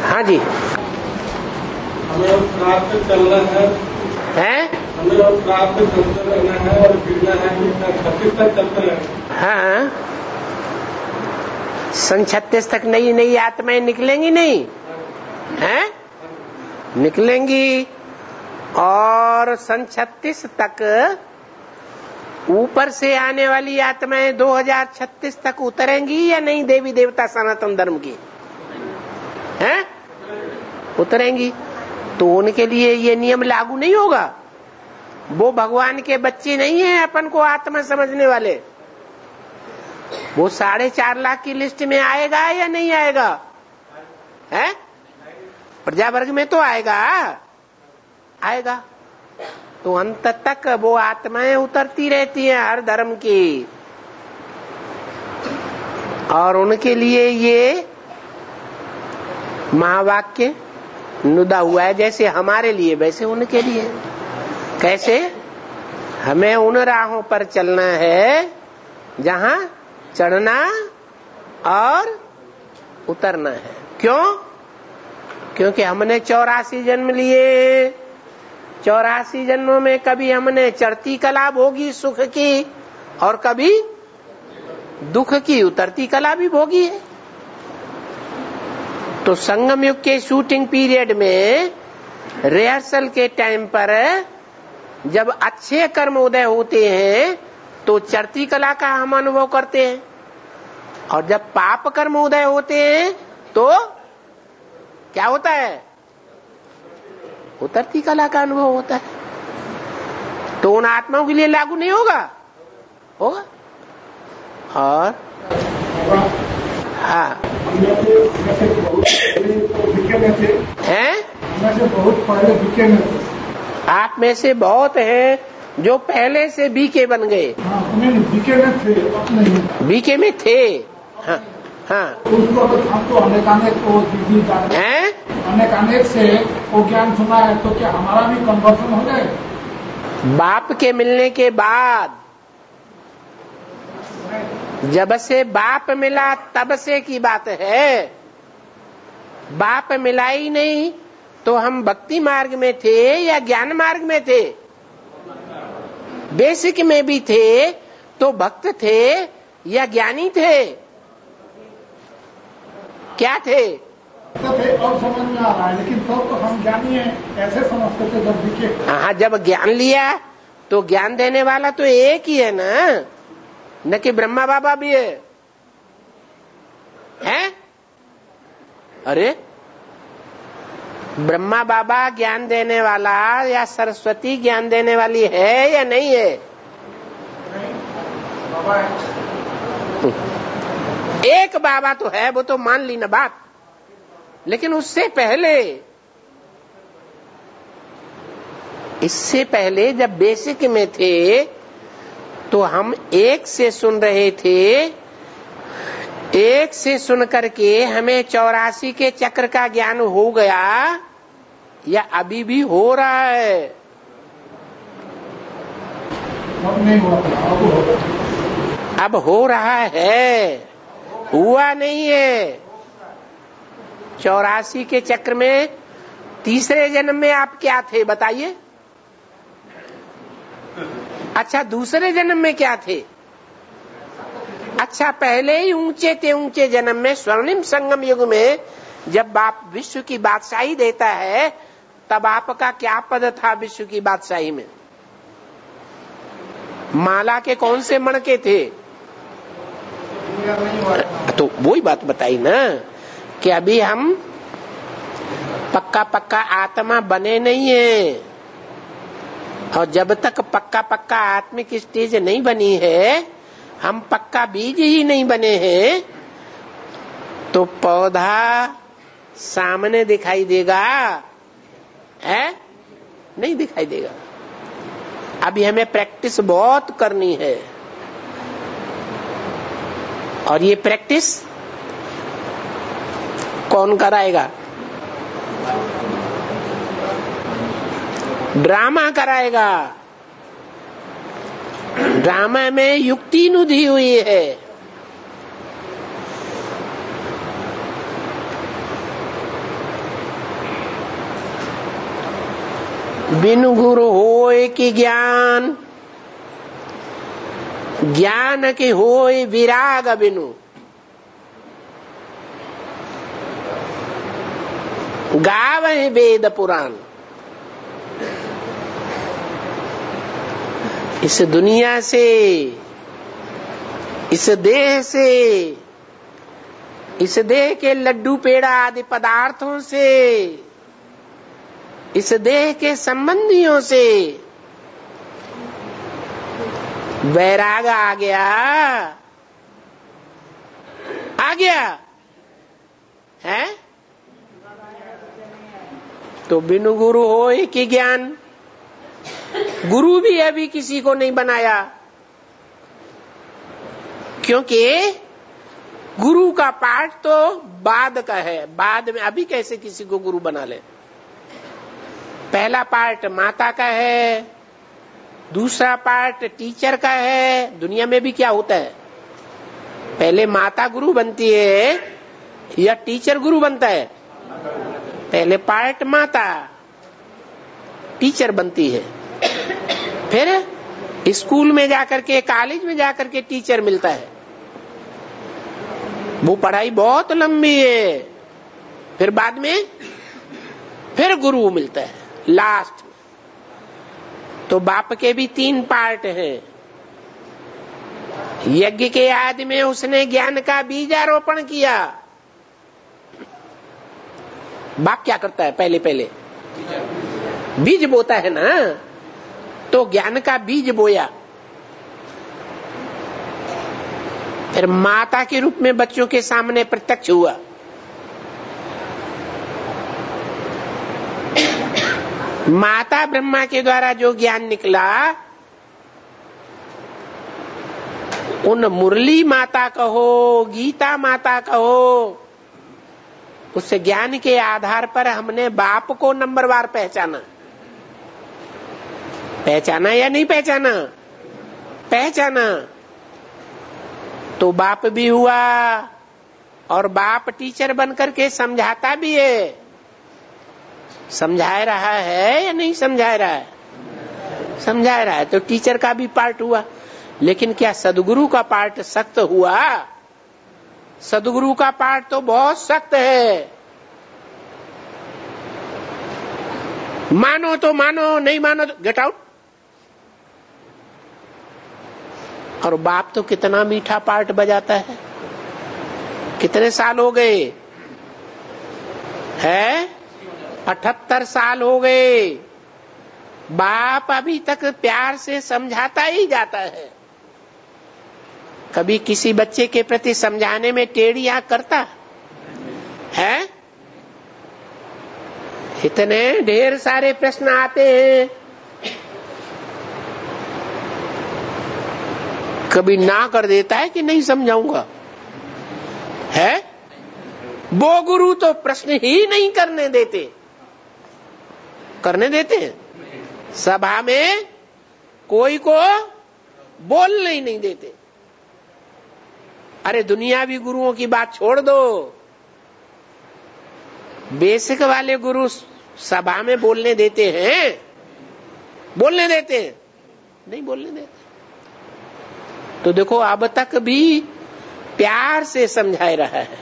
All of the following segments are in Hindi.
हाँ जी। हमें उस रात पे चलना है, हमें उस रात पे चलते रहना है और गिरना है कि 36 तक चलते रहना। हाँ, सन 36 तक नई नई आत्माएं निकलेंगी नहीं हैं? निकलेंगी। और सन 36 तक ऊपर से आने वाली आत्माएं 2036 तक उतरेंगी या नहीं? देवी देवता सनातन धर्म की हैं? उतरेंगी। तो उनके लिए ये नियम लागू नहीं होगा। वो भगवान के बच्चे नहीं है अपन को आत्मा समझने वाले। वो 4.5 लाख की लिस्ट में आएगा या नहीं आएगा? है प्रजावर्ग में तो आएगा। तो अंत तक वो आत्माएं उतरती रहती हैं हर धर्म की। और उनके लिए ये महावाक्य नुदा हुआ है, जैसे हमारे लिए वैसे उनके लिए। कैसे? हमें उन राहों पर चलना है जहां चढ़ना और उतरना है। क्यों? क्योंकि हमने 84 जन्म लिए। 84 जन्मों में कभी हमने चढ़ती कला भोगी सुख की और कभी दुख की उतरती कला भी भोगी है। तो संगम युग के शूटिंग पीरियड में रिहर्सल के टाइम पर जब अच्छे कर्म उदय होते हैं तो चढ़ती कला का हम अनुभव करते हैं, और जब पाप कर्म उदय होते हैं तो क्या होता है? उतरती कला का अनुभव होता है। तो उन आत्माओं के लिए लागू नहीं होगा? और हाँ हैं? बहुत पहले बीके में थे। आप में से बहुत हैं जो पहले से बीके बन गए। बीके में थे, बीके में थे। हाँ उसको हमको अनेकानेक से वो ज्ञान सुना है, तो क्या हमारा भी कन्वर्सन हो जाए? बाप के मिलने के बाद, जब से बाप मिला तब से की बात है। बाप मिला ही नहीं तो हम भक्ति मार्ग में थे या ज्ञान मार्ग में थे? बेसिक में भी थे तो भक्त थे या ज्ञानी थे? क्या थे? और समझ में आ रहा है, लेकिन तो हम ज्ञानी हैं ऐसे समझते थे जब दिखे। हाँ, जब ज्ञान लिया तो ज्ञान देने वाला तो एक ही है ना, न कि ब्रह्मा बाबा भी है? अरे ब्रह्मा बाबा ज्ञान देने वाला या सरस्वती ज्ञान देने वाली है या नहीं है? बाबा है। एक बाबा तो है, वो तो मान ली ना बात। लेकिन इससे पहले जब बेसिक में थे तो हम एक से सुन रहे थे। एक से सुन करके हमें 84 के चक्र का ज्ञान हो गया या अभी भी हो रहा है? अब हो रहा है, हुआ नहीं है। 84 के चक्र में तीसरे जन्म में आप क्या थे बताइए? अच्छा, दूसरे जन्म में क्या थे? अच्छा, पहले ही ऊंचे थे। ऊंचे जन्म में स्वर्णिम संगम युग में जब बाप विश्व की बादशाही देता है तब आपका क्या पद था विश्व की बादशाही में? माला के कौन से मणके थे? तो वही बात बताई ना कि अभी हम पक्का आत्मा बने नहीं है, और जब तक पक्का आत्मिक स्टेज नहीं बनी है, हम पक्का बीज ही नहीं बने हैं, तो पौधा सामने दिखाई देगा? नहीं दिखाई देगा। अभी हमें प्रैक्टिस बहुत करनी है, और ये प्रैक्टिस कौन कराएगा? ड्रामा कराएगा। ड्रामा में युक्ति नुदी हुई है। बिनु गुरु होय कि ज्ञान, ज्ञान की होय विराग बिनु। गावहि वेद पुराण। इस दुनिया से, इस देह से, इस देह के लड्डू पेड़ा आदि पदार्थों से, इस देह के संबंधियों से वैराग आ गया है तो बिनु गुरु होय कि ज्ञान। गुरु भी अभी किसी को नहीं बनाया, क्योंकि गुरु का पाठ तो बाद का है। बाद में अभी कैसे किसी को गुरु बना ले। पहला पार्ट माता का है, दूसरा पार्ट टीचर का है। दुनिया में भी क्या होता है, पहले माता गुरु बनती है या टीचर गुरु बनता है? पहले पार्ट माता टीचर बनती है, फिर स्कूल में जाकर के, कॉलेज में जाकर के टीचर मिलता है। वो पढ़ाई बहुत लंबी है, फिर बाद में फिर गुरु मिलता है लास्ट में। तो बाप के भी 3 पार्ट हैं। यज्ञ के आदि में उसने ज्ञान का बीजारोपण किया। बाप क्या करता है? पहले बीज बोता है ना, तो ज्ञान का बीज बोया। फिर माता के रूप में बच्चों के सामने प्रत्यक्ष हुआ। माता ब्रह्मा के द्वारा जो ज्ञान निकला, उन मुरली माता कहो, गीता माता कहो, उस ज्ञान के आधार पर हमने बाप को नंबरवार पहचाना या नहीं पहचाना? पहचाना। तो बाप भी हुआ, और बाप टीचर बनकर के समझाता भी है। समझा रहा है या नहीं समझा रहा है? समझा रहा है। तो टीचर का भी पार्ट हुआ। लेकिन क्या सदगुरु का पार्ट सख्त हुआ? सदगुरु का पार्ट तो बहुत सख्त है। मानो तो मानो, नहीं मानो तो गेट आउट। और बाप तो कितना मीठा पार्ट बजाता है। कितने साल हो गए हैं? 78 साल हो गए। बाप अभी तक प्यार से समझाता ही जाता है। कभी किसी बच्चे के प्रति समझाने में टेढ़ी आंख करता है? इतने ढेर सारे प्रश्न आते हैं, कभी ना कर देता है कि नहीं समझाऊंगा है। वो गुरु तो प्रश्न ही नहीं करने देते हैं। सभा में कोई को बोलने ही नहीं देते। अरे दुनियावी गुरुओं की बात छोड़ दो, बेसिक वाले गुरु सभा में बोलने देते हैं? नहीं बोलने देते। तो देखो अब तक भी प्यार से समझा रहा है।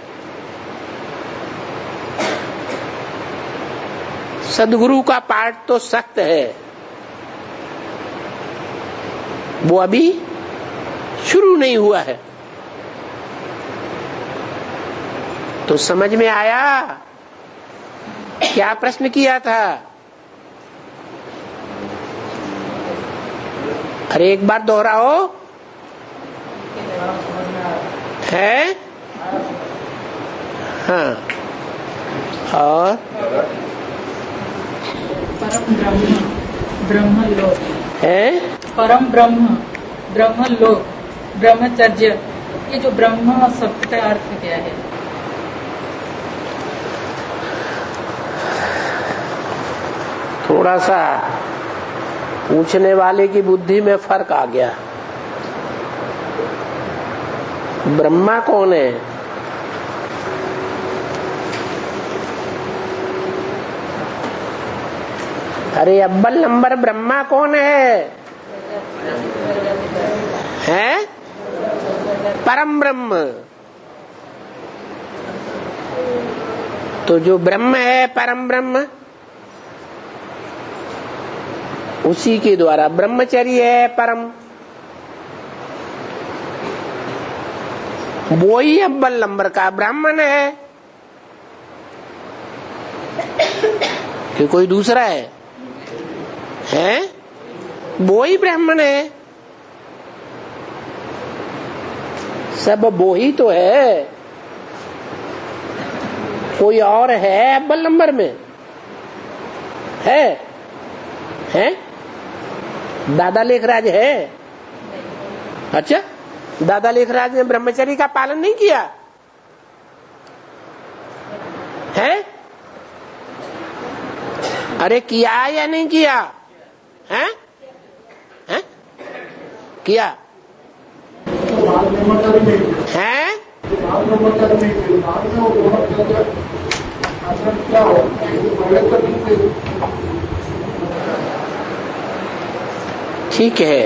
सदगुरु का पाठ तो सख्त है, वो अभी शुरू नहीं हुआ है। तो समझ में आया क्या प्रश्न किया था? अरे एक बार दोहराओ। है? हाँ। और परम ब्रह्म लोक है? परम ब्रह्म लोक, ब्रह्मचर्य, ये जो ब्रह्म शब्द का अर्थ क्या है? थोड़ा सा पूछने वाले की बुद्धि में फर्क आ गया। ब्रह्मा कौन है? अरे अव्वल नंबर ब्रह्मा कौन है? हैं? परम ब्रह्म। तो जो ब्रह्म है परम ब्रह्म, उसी के द्वारा ब्रह्मचर्य है परम, वो ही अव्वल नंबर का ब्राह्मण है कि कोई दूसरा है? हैं? वो ही ब्राह्मण है, सब वो ही तो है। कोई और है अव्वल नंबर में? है? हैं? दादा लेखराज है? अच्छा, दादा लेखराज ने ब्रह्मचर्य का पालन नहीं किया है? अरे किया या नहीं किया? हैं? हैं? किया हैं? ठीक है,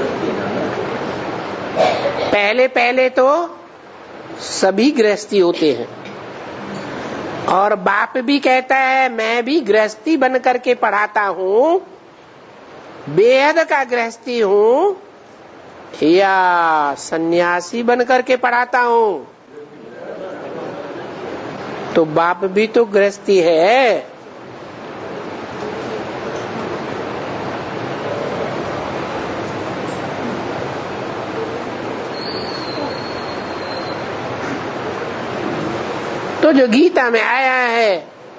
पहले पहले तो सभी गृहस्थी होते हैं, और बाप भी कहता है मैं भी गृहस्थी बन करके पढ़ाता हूँ, बेहद का गृहस्थी हूँ या सन्यासी बन करके पढ़ाता हूँ। तो बाप भी तो गृहस्थी है। तो जो गीता में आया है,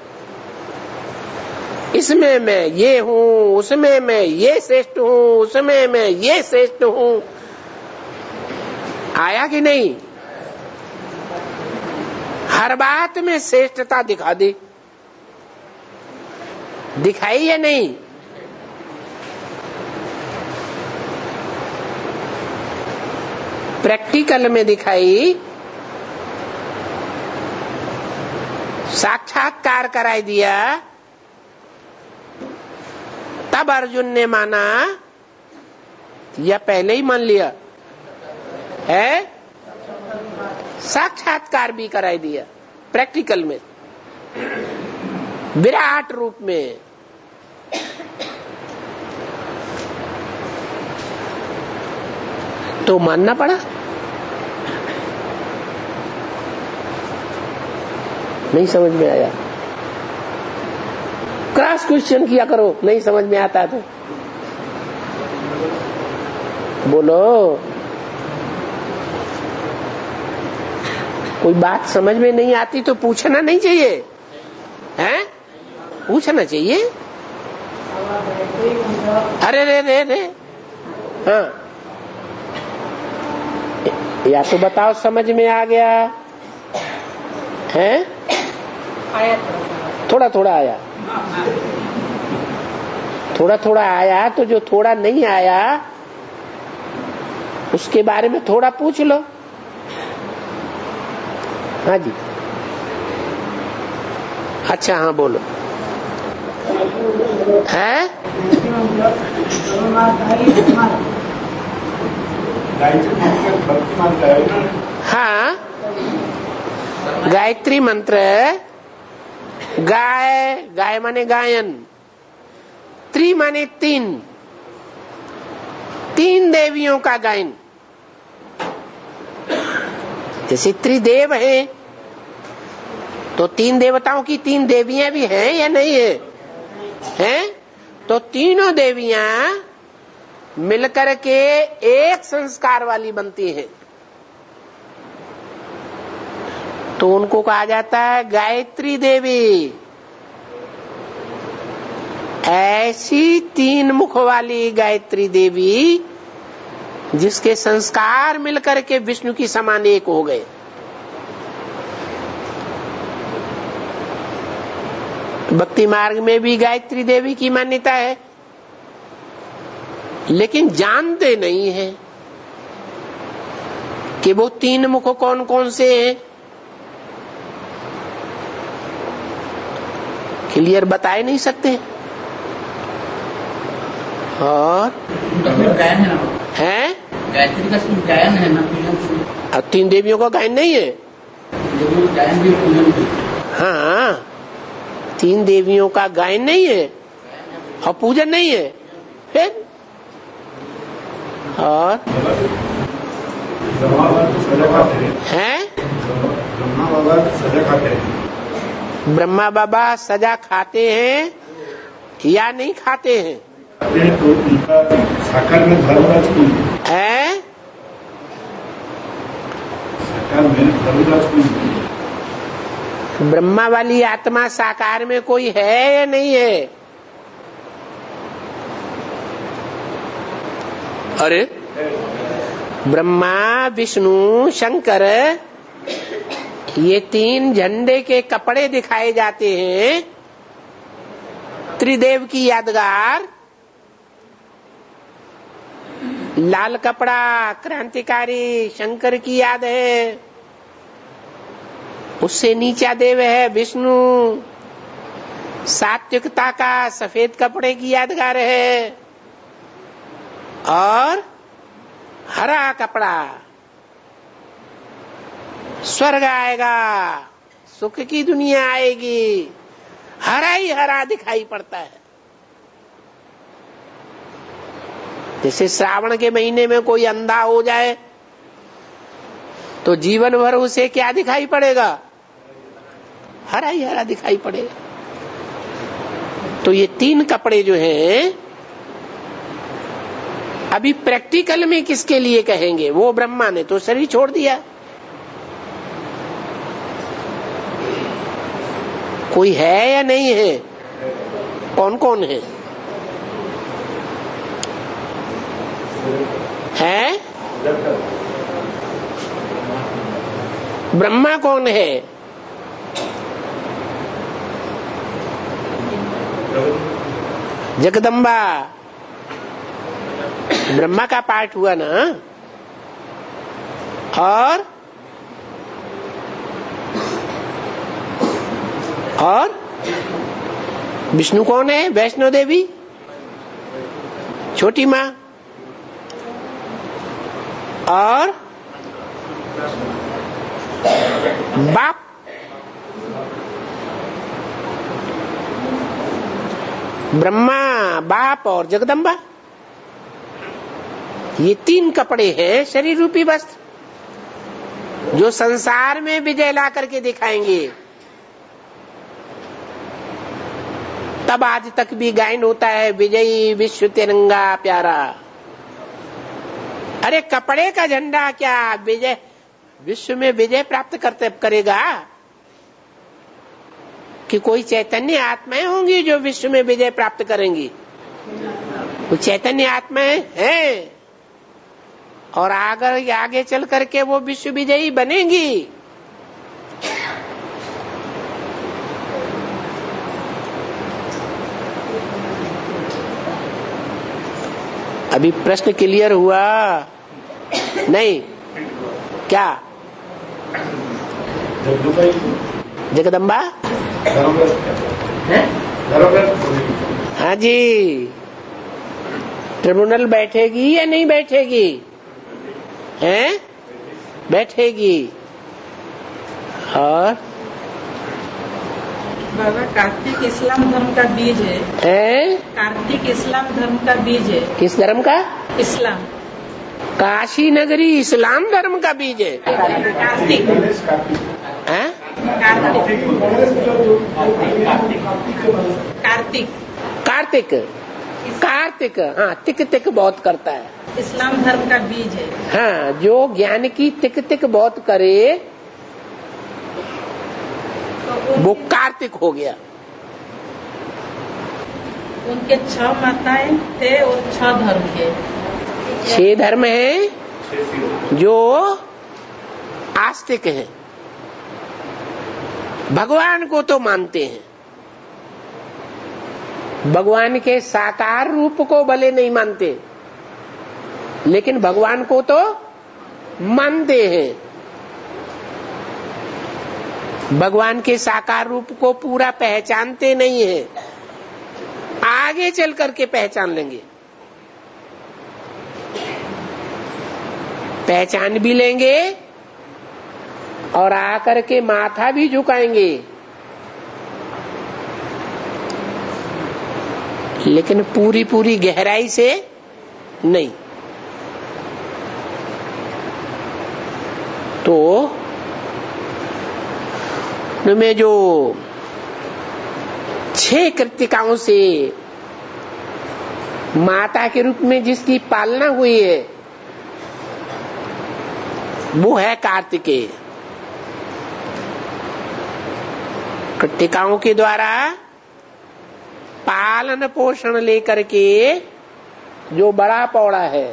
इसमें मैं ये हूँ, उसमें मैं ये श्रेष्ठ हूँ, उसमें मैं ये श्रेष्ठ हूँ, आया कि नहीं? हर बात में श्रेष्ठता दिखा दी, दिखाई या नहीं? प्रैक्टिकल में दिखाई, साक्षात्कार कराई दिया, तब अर्जुन ने माना या पहले ही मान लिया है? साक्षात्कार भी कराई दिया प्रैक्टिकल में, विराट रूप में। तो मानना पड़ा। नहीं समझ में आया? क्रॉस क्वेश्चन किया करो, नहीं समझ में आता तो बोलो। कोई बात समझ में नहीं आती तो पूछना नहीं चाहिए, हैं? पूछना चाहिए। अरे रे रे रे, हाँ, या तो बताओ समझ में आ गया है? थोड़ा थोड़ा आया, थोड़ा थोड़ा आया, तो जो थोड़ा नहीं आया उसके बारे में थोड़ा पूछ लो। हाँ जी, अच्छा, हाँ बोलो। है? हाँ, गायत्री मंत्र, गाय, गाय माने गायन, त्रि माने तीन, तीन देवियों का गायन। जैसे त्रिदेव है तो तीन देवताओं की तीन देवियां भी हैं या नहीं है? हैं? तो तीनों देवियां मिलकर के एक संस्कार वाली बनती हैं, तो उनको कहा जाता है गायत्री देवी। ऐसी तीन मुख वाली गायत्री देवी जिसके संस्कार मिलकर के विष्णु की समान एक हो गए। भक्ति मार्ग में भी गायत्री देवी की मान्यता है, लेकिन जानते नहीं है कि वो तीन मुख कौन कौन से हैं। क्लियर बताए नहीं सकते। और गायन है ना, है गायत्री का गायन है ना, अब 3 देवियों का गायन नहीं है। गायन भी पूजन भी। हाँ 3 देवियों का गायन नहीं है और पूजन नहीं है फिर। और है ब्रह्मा बाबा सजा खाते हैं या नहीं खाते हैं? तो उनका साकार में धर्मराज कोई है, साकार में धर्मराज कोई ब्रह्मा वाली आत्मा साकार में कोई है या नहीं है? अरे ब्रह्मा विष्णु शंकर ये 3 झंडे के कपड़े दिखाए जाते हैं। त्रिदेव की यादगार लाल कपड़ा क्रांतिकारी शंकर की याद है, उससे नीचा देव है विष्णु, सात्विकता का सफेद कपड़े की यादगार है, और हरा कपड़ा स्वर्ग आएगा, सुख की दुनिया आएगी, हरा ही हरा दिखाई पड़ता है। जैसे श्रावण के महीने में कोई अंधा हो जाए तो जीवन भर उसे क्या दिखाई पड़ेगा? हरा ही हरा दिखाई पड़ेगा। तो ये 3 कपड़े जो हैं अभी प्रैक्टिकल में किसके लिए कहेंगे? वो ब्रह्मा ने तो शरीर छोड़ दिया। कोई है या नहीं है? कौन कौन है? है ब्रह्मा कौन है? जगदम्बा ब्रह्मा का पार्ट हुआ ना। और विष्णु कौन है? वैष्णो देवी, छोटी माँ, और बाप ब्रह्मा, बाप और जगदम्बा। ये 3 कपड़े हैं शरीर रूपी वस्त्र जो संसार में विजय ला करके दिखाएंगे। तब आज तक भी गायन होता है विजयी विश्व तिरंगा प्यारा। अरे कपड़े का झंडा क्या विजय विश्व में विजय प्राप्त करेगा? कि कोई चैतन्य आत्माएं होंगी जो विश्व में विजय प्राप्त करेंगी? वो चैतन्य आत्माएं हैं और आगे चल करके वो विश्व विजयी बनेंगी। अभी प्रश्न क्लियर हुआ नहीं क्या? जगदम्बा हाँ जी, ट्रिब्यूनल बैठेगी या नहीं बैठेगी? हैं? बैठेगी। और बाबा कार्तिक इस्लाम धर्म का बीज है। कार्तिक इस्लाम धर्म का बीज है। किस धर्म का? इस्लाम। काशी नगरी इस्लाम धर्म का बीज है। कार्तिक हैं? कार्तिक कार्तिक हाँ, तिक तिक बहुत करता है। इस्लाम धर्म का बीज है। हाँ, जो ज्ञान की तिक तिक बहुत करे वो कार्तिक हो गया। उनके 6 माताएं थे और 6 धर्म के 6 धर्म हैं जो आस्तिक हैं, भगवान को तो मानते हैं, भगवान के साकार रूप को भले नहीं मानते लेकिन भगवान को तो मानते हैं। भगवान के साकार रूप को पूरा पहचानते नहीं है, आगे चल करके पहचान लेंगे। पहचान भी लेंगे और आकर के माथा भी झुकाएंगे, लेकिन पूरी पूरी गहराई से नहीं। तो उनमें जो 6 कृतिकाओं से माता के रूप में जिसकी पालना हुई है वो है कार्तिकेय। कृतिकाओं के द्वारा पालन पोषण लेकर के जो बड़ा पौड़ा है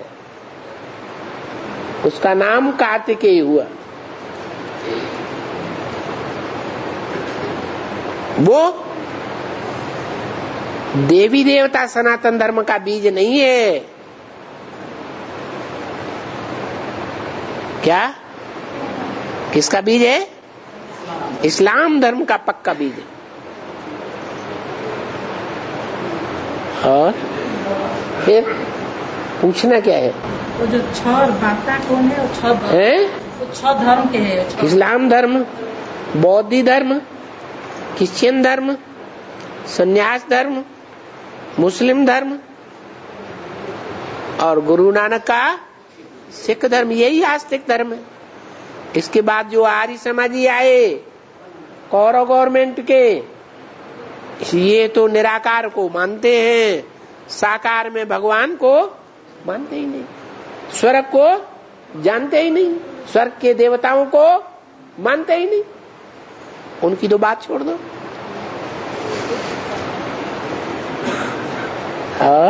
उसका नाम कार्तिकेय हुआ। वो देवी देवता सनातन धर्म का बीज नहीं है। क्या? किसका बीज है? इस्लाम धर्म का पक्का बीज है। और फिर पूछना क्या है? वो जो 6 बाता कौन है? वो 6 धर्म के है। इस्लाम धर्म, बौद्ध धर्म, क्रिश्चियन धर्म, संन्यास धर्म, मुस्लिम धर्म और गुरु नानक का सिख धर्म, यही आस्तिक धर्म है। इसके बाद जो आर्य समाजी आए कौरव गवर्नमेंट के, ये तो निराकार को मानते हैं, साकार में भगवान को मानते ही नहीं, स्वर्ग को जानते ही नहीं, स्वर्ग के देवताओं को मानते ही नहीं। उनकी तो बात छोड़ दो। और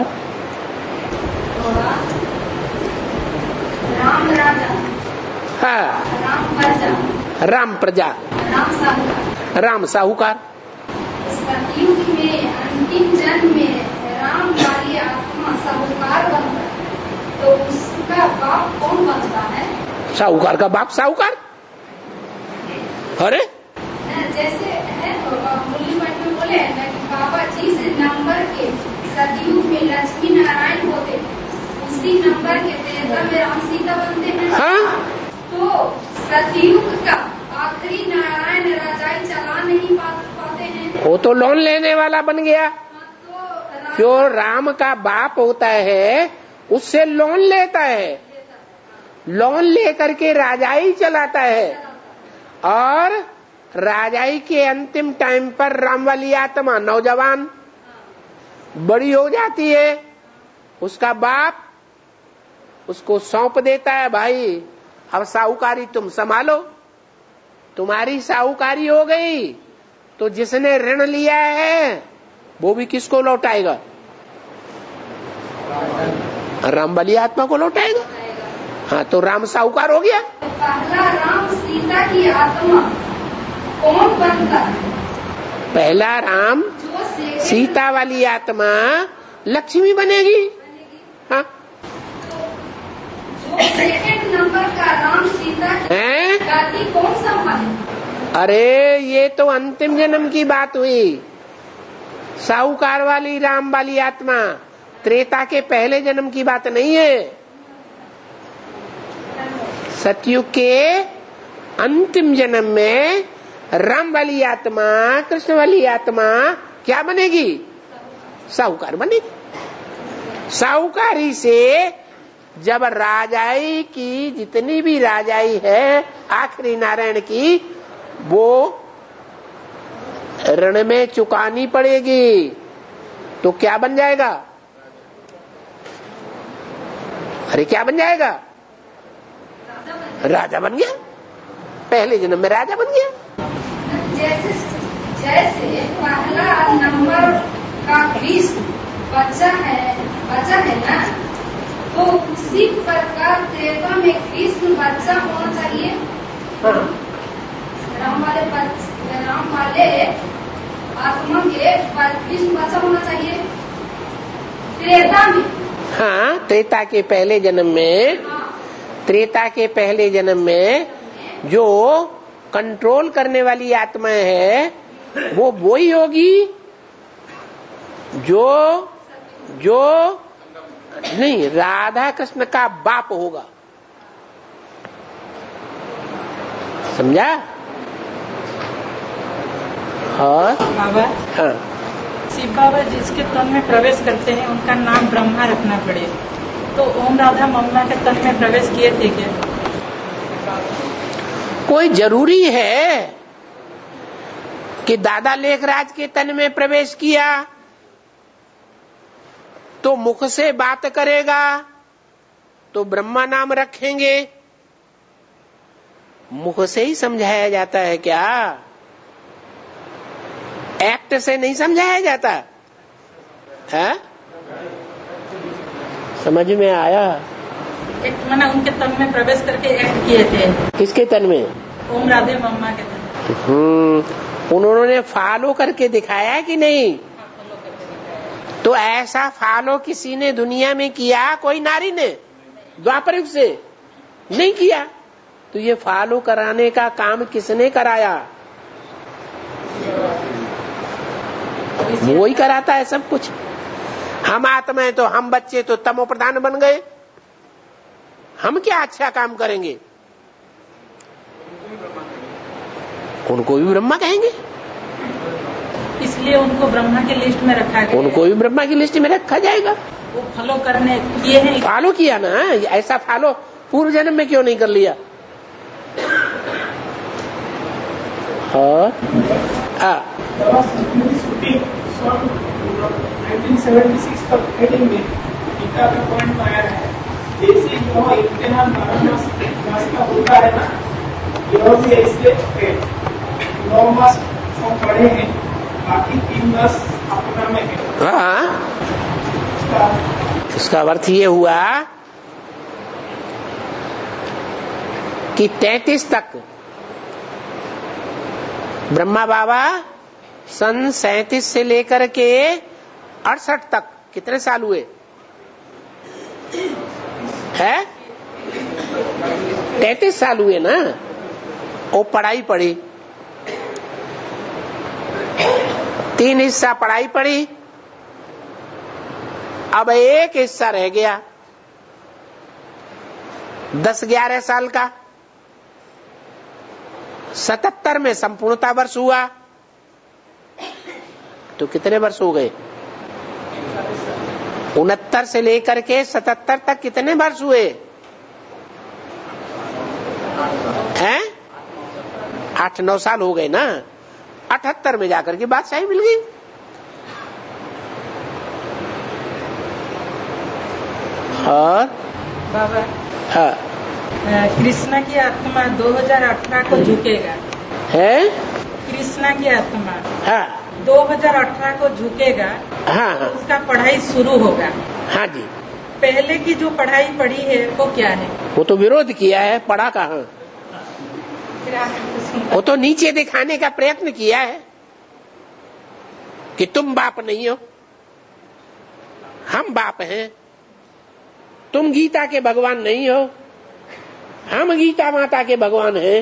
राम राजा, हाँ, राम प्रजा, राम प्रजा, राम साहूकार। सतयुग में अंतिम जन्म में राम वाली आत्मा साहूकार बनता है, तो उसका बाप कौन बनता है? साहूकार का बाप साहूकार। अरे जैसे है तो मुरली मठ में बोले हैं कि बाबा जिस नंबर के सतयुग में लक्ष्मी नारायण होते उसी नंबर के त्रेता में राम सीता बनते हैं। हाँ? तो सतयुग का आखिरी नारायण राजाई चला नहीं पाते हैं। वो तो लोन लेने वाला बन गया। तो जो राम का बाप होता है उससे लोन लेता है, लोन लेकर के राजाई चलाता है, और राजाई के अंतिम टाइम पर राम वाली आत्मा नौजवान बड़ी हो जाती है, उसका बाप उसको सौंप देता है, भाई अब साहूकारी तुम संभालो। तुम्हारी साहूकारी हो गई तो जिसने ऋण लिया है वो भी किसको लौटाएगा? राम वाली आत्मा को लौटाएगा। हाँ, तो राम साहूकार हो गया। पहला राम सीता की आत्मा कौन बनता है? पहला राम जो सीता वाली आत्मा लक्ष्मी बनेगी। हाँ, जो सेकंड नंबर का राम सीता हैं? गादी कौन संभाले? अरे ये तो अंतिम जन्म की बात हुई। साहूकार वाली राम वाली आत्मा त्रेता के पहले जन्म की बात नहीं है। सतयुग के अंतिम जन्म में राम वाली आत्मा, कृष्ण वाली आत्मा क्या बनेगी? साहूकार बनेगी। साहूकारी से जब राजाई की जितनी भी राजाई है आखिरी नारायण की, वो ऋण में चुकानी पड़ेगी, तो क्या बन जाएगा? अरे क्या बन जाएगा? राजा बन गया। पहले जन्म में राजा बन गया। जैसे पहला नंबर का कृष्ण बच्चा है ना, तो उसी प्रकार त्रेता में कृष्ण बच्चा होना चाहिए। हाँ। राम वाले आत्मा के कृष्ण बच्चा होना चाहिए त्रेता में। हाँ, त्रेता के पहले जन्म में, त्रेता के पहले जन्म में जो कंट्रोल करने वाली आत्मा है वो वही होगी जो नहीं राधा कृष्ण का बाप होगा। समझा? और बाबा, हाँ, शिव बाबा जिसके तन में प्रवेश करते हैं उनका नाम ब्रह्मा रखना पड़े, तो ओम राधा मम्मा के तन में प्रवेश किए थे क्या? कोई जरूरी है कि दादा लेखराज के तन में प्रवेश किया तो मुख से बात करेगा तो ब्रह्मा नाम रखेंगे? मुख से ही समझाया जाता है क्या? एक्ट से नहीं समझाया जाता है? समझ में आया? एक्ट माना उनके तन में प्रवेश करके एक्ट किए थे। किसके तन में? ओम राधे मम्मा के तन। उन्होंने फॉलो करके दिखाया कि नहीं? तो ऐसा फॉलो किसी ने दुनिया में किया? कोई नारी ने द्वापर युग से नहीं किया। तो ये फॉलो कराने का काम किसने कराया? वो ही कराता है सब कुछ। हम आत्माएं तो, हम बच्चे तो तमो प्रधान बन गए, हम क्या अच्छा काम करेंगे? उनको भी ब्रह्मा कहेंगे, इसलिए उनको ब्रह्मा की लिस्ट में रखा गया। उनको भी ब्रह्मा की लिस्ट में रखा जाएगा। वो फॉलो करने किए हैं। फॉलो किया ना, ऐसा फॉलो पूर्व जन्म में क्यों नहीं कर लिया? और 1976 तक हेडिंग में गीता का पॉइंट आया है, जैसे जो इम्तिहान मास का होता है ना, यह भी ऐसे 9 मास हम पढ़े हैं, बाकी 3 मास अपना में है। हाँ, इसका अर्थ ये हुआ कि 33 तक ब्रह्मा बाबा सन 37 से लेकर के 68 तक कितने साल हुए है? 33 साल हुए ना। वो पढ़ाई पढ़ी, 3 हिस्सा पढ़ाई पढ़ी, अब एक हिस्सा रह गया 10-11 साल का। 77 में संपूर्णता वर्ष हुआ, तो कितने वर्ष हो गए? 69 से लेकर के 77 तक कितने वर्ष हुए हैं? 8-9 साल हो गए ना। 78 में जाकर के बादशाही मिल गई। और बाबा, हाँ, कृष्णा की आत्मा 2018 को झुकेगा है? कृष्णा की आत्मा हाँ 2018 को झुकेगा। हाँ हाँ उसका पढ़ाई शुरू होगा। हाँ जी। पहले की जो पढ़ाई पढ़ी है वो क्या है? वो तो विरोध किया है, पढ़ा कहाँ? फिर आप सुनते वो तो नीचे दिखाने का प्रयत्न किया है कि तुम बाप नहीं हो, हम बाप हैं। तुम गीता के भगवान नहीं हो, हम गीता माता के भगवान हैं।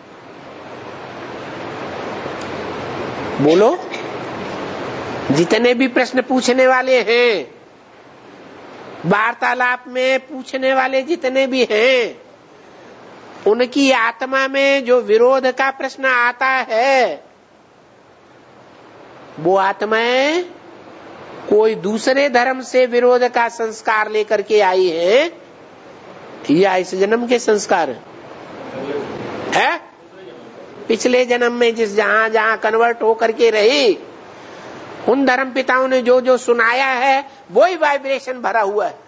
बोलो, जितने भी प्रश्न पूछने वाले हैं, वार्तालाप में पूछने वाले जितने भी हैं, उनकी आत्मा में जो विरोध का प्रश्न आता है, वो आत्माएं कोई दूसरे धर्म से विरोध का संस्कार लेकर के आई है या इस जन्म के संस्कार है? पिछले जन्म में जिस जहां जहां कन्वर्ट होकर के रही, उन धर्म पिताओं ने जो जो सुनाया है वही वाइब्रेशन भरा हुआ है,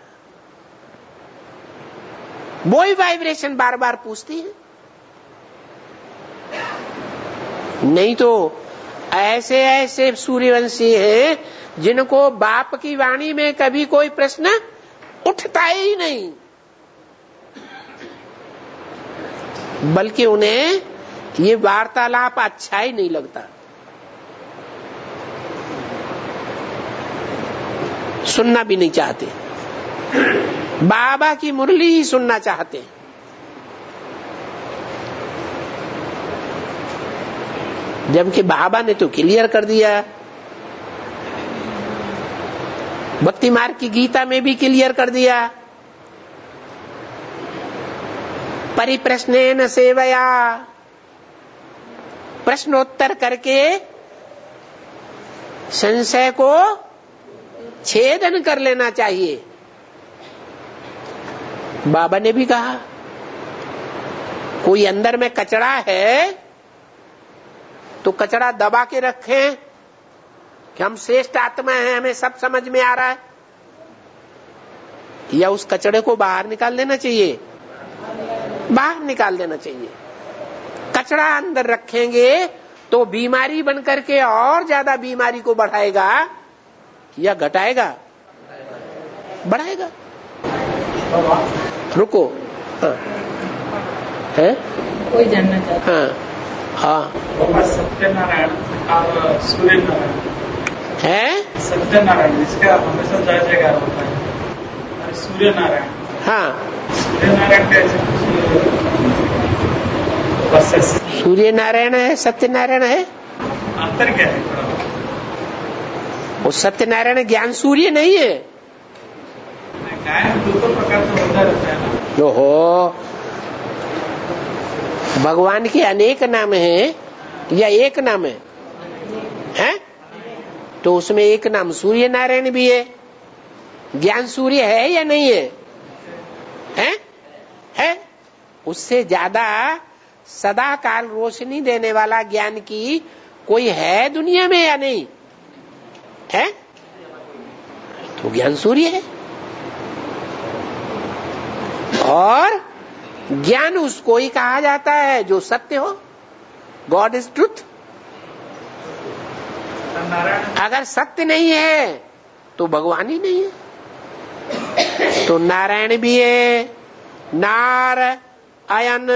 वही वाइब्रेशन बार बार पूछती है। नहीं तो ऐसे ऐसे सूर्यवंशी हैं जिनको बाप की वाणी में कभी कोई प्रश्न उठता ही नहीं, बल्कि उन्हें ये वार्तालाप अच्छा ही नहीं लगता, सुनना भी नहीं चाहते, बाबा की मुरली ही सुनना चाहते हैं। जबकि बाबा ने तो क्लियर कर दिया, भक्ति मार्ग की गीता में भी क्लियर कर दिया, परिप्रश्नेन सेवया प्रश्नोत्तर करके संशय को छेदन कर लेना चाहिए। बाबा ने भी कहा कोई अंदर में कचरा है तो कचरा दबा के रखें कि हम श्रेष्ठ आत्मा हैं, हमें सब समझ में आ रहा है, या उस कचरे को बाहर निकाल देना चाहिए? बाहर निकाल देना चाहिए। कचरा अंदर रखेंगे तो बीमारी बनकर के और ज्यादा बीमारी को बढ़ाएगा या घटाएगा? बढ़ाएगा। रुको, हाँ है, कोई जानना चाहता? हाँ हाँ सत्यनारायण और सूर्य नारायण है। सत्यनारायण जिसका हमेशा जय जयकार होता है, और सूर्य नारायण। हाँ, सूर्य नारायण कैसे? सूर्य नारायण है, सत्यनारायण है। अंतर क्या है? वो सत्यनारायण ज्ञान सूर्य नहीं है। गायन दो प्रकार का होता रहता है ना। ओहो, भगवान के अनेक नाम हैं या एक नाम है? हैं? तो उसमें एक नाम सूर्य नारायण भी है। ज्ञान सूर्य है या नहीं है? हैं? है। उससे ज्यादा सदा काल रोशनी देने वाला ज्ञान की कोई है दुनिया में या नहीं है? तो ज्ञान सूर्य है। और ज्ञान उसको ही कहा जाता है जो सत्य हो। God is truth. अगर सत्य नहीं है तो भगवान ही नहीं है। तो नारायण भी है। नार अयन,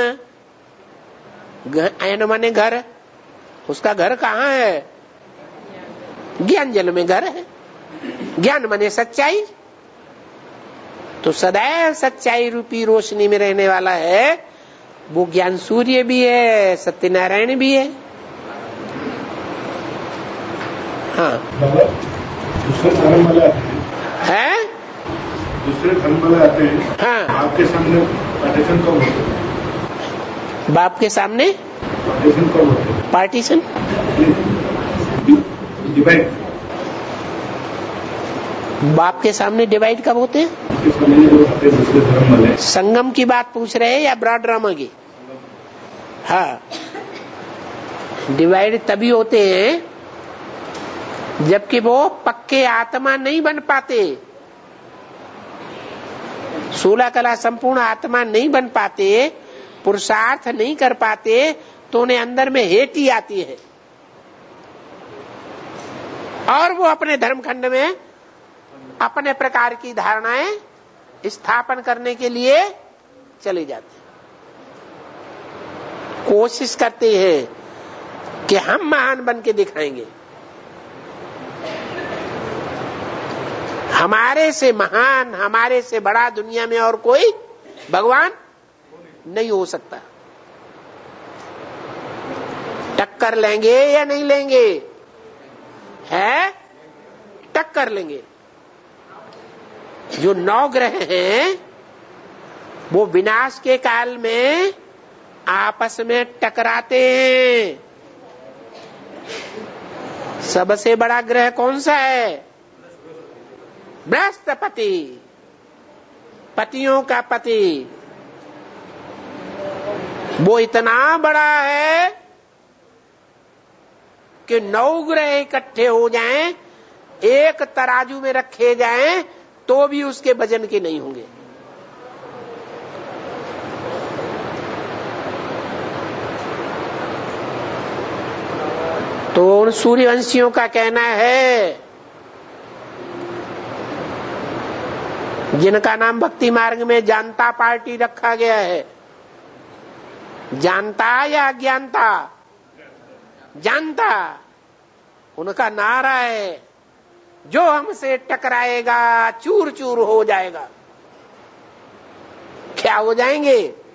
अयन माने घर। उसका घर कहाँ है? ज्ञान जल में घर है। ज्ञान माने सच्चाई। तो सदैव सच्चाई रूपी रोशनी में रहने वाला है वो ज्ञान सूर्य भी है, सत्यनारायण भी है। हाँ, दूसरे धर्म वाले आते है? दूसरे धर्म वाले आते हैं। हाँ, आपके सामने पार्टीशन कब होते हैं? बाप के सामने पार्टीशन कब होते हैं? Partition, divide. बाप के सामने डिवाइड कब होते हैं? आपके सामने जो आते हैं दूसरे धर्म वाले। संगम की बात पूछ रहे हैं या ब्रॉड ड्रामा की? हाँ, डिवाइड तभी होते हैं जबकि वो पक्के आत्मा नहीं बन पाते, 16 कला संपूर्ण आत्मा नहीं बन पाते, पुरुषार्थ नहीं कर पाते, तो उन्हें अंदर में हेटी आती है और वो अपने धर्मखंड में अपने प्रकार की धारणाएं स्थापन करने के लिए चले जाते हैं। कोशिश करते हैं कि हम महान बन के दिखाएंगे। हमारे से महान, हमारे से बड़ा दुनिया में और कोई भगवान नहीं हो सकता। टक्कर लेंगे या नहीं लेंगे? है, टक्कर लेंगे। जो 9 ग्रह हैं वो विनाश के काल में आपस में टकराते हैं। सबसे बड़ा ग्रह कौन सा है? बृहस्पति, पतियों का पति। वो इतना बड़ा है कि 9 ग्रह इकट्ठे हो जाएं, एक तराजू में रखे जाएं तो भी उसके वजन के नहीं होंगे। तो उन सूर्यवंशियों का कहना है जिनका नाम भक्ति मार्ग में जानता पार्टी रखा गया है। जानता या अज्ञानता? जानता। उनका नारा है जो हमसे टकराएगा चूर चूर हो जाएगा। क्या हो जाएंगे?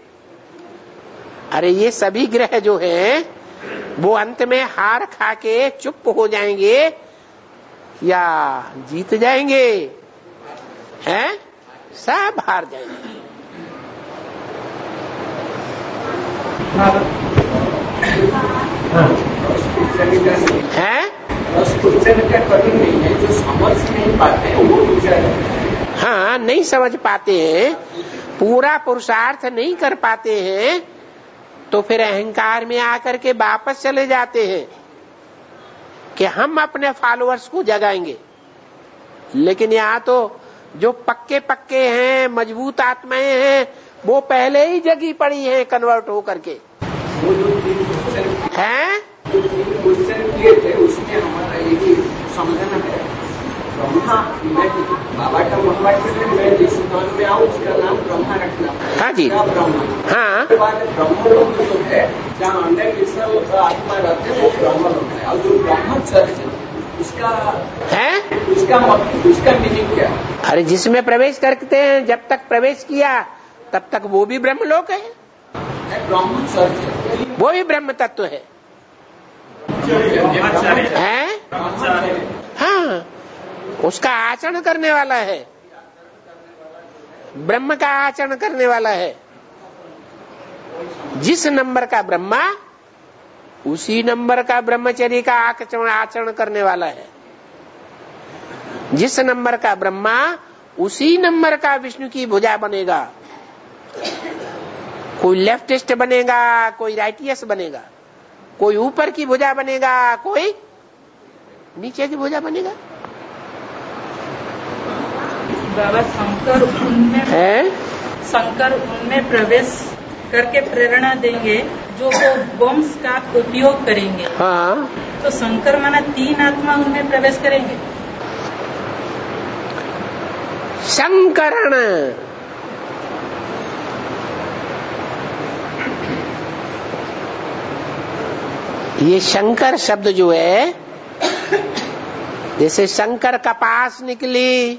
अरे ये सभी ग्रह जो हैं वो अंत में हार खा के चुप हो जाएंगे या जीत जाएंगे? हैं? सब हार जाएंगे। हाँ। है। बस क्वेश्चन का कठिन नहीं है, जो समझ नहीं पाते हैं वो विचार है। हाँ, नहीं समझ पाते हैं, पूरा पुरुषार्थ नहीं कर पाते हैं, तो फिर अहंकार में आकर के वापस चले जाते हैं कि हम अपने फॉलोअर्स को जगाएंगे। लेकिन यहाँ तो जो पक्के पक्के हैं, मजबूत आत्माएं हैं, वो पहले ही जगी पड़ी हैं कन्वर्ट हो करके। वो जो 3 क्वेश्चन हैं, जो 3 क्वेश्चन किए थे उसमें हमारा यही समझना है, ब्रह्मा, मैं बाबा का ब्रह्मा के मैं जिस स्थान में आऊँ उसका नाम ब्रह्मा रखना। हाँ जी, ब्रह्मा। हाँ, उसके बाद ब्रह्मलोक जो है जहाँ अन्य कृष्ण आत्मा रहते हैं वो ब्रह्मलोक है, और जो ब्रह्म चर्च उसका है, उसका मीनिंग क्या है? अरे जिसमें प्रवेश करते हैं, जब तक प्रवेश किया तब तक वो भी ब्रह्मलोक है, ब्रह्म चर्च वो भी ब्रह्म तत्व है। हैं? हाँ, उसका आचरण करने वाला है, ब्रह्म का आचरण करने वाला है। जिस नंबर का ब्रह्मा उसी नंबर का ब्रह्मचर्य का आचरण करने वाला है। जिस नंबर का ब्रह्मा उसी नंबर का विष्णु की भुजा बनेगा। कोई लेफ्टिस्ट बनेगा, कोई राइटियस बनेगा, कोई ऊपर की भुजा बनेगा, कोई नीचे की भुजा बनेगा। बाबा शंकर उनमें प्रवेश करके प्रेरणा देंगे जो वो वंश का उपयोग करेंगे। हाँ, तो शंकर माना 3 आत्मा उनमें प्रवेश करेंगे। शंकरण ये शंकर शब्द जो है, जैसे शंकर कपास निकली,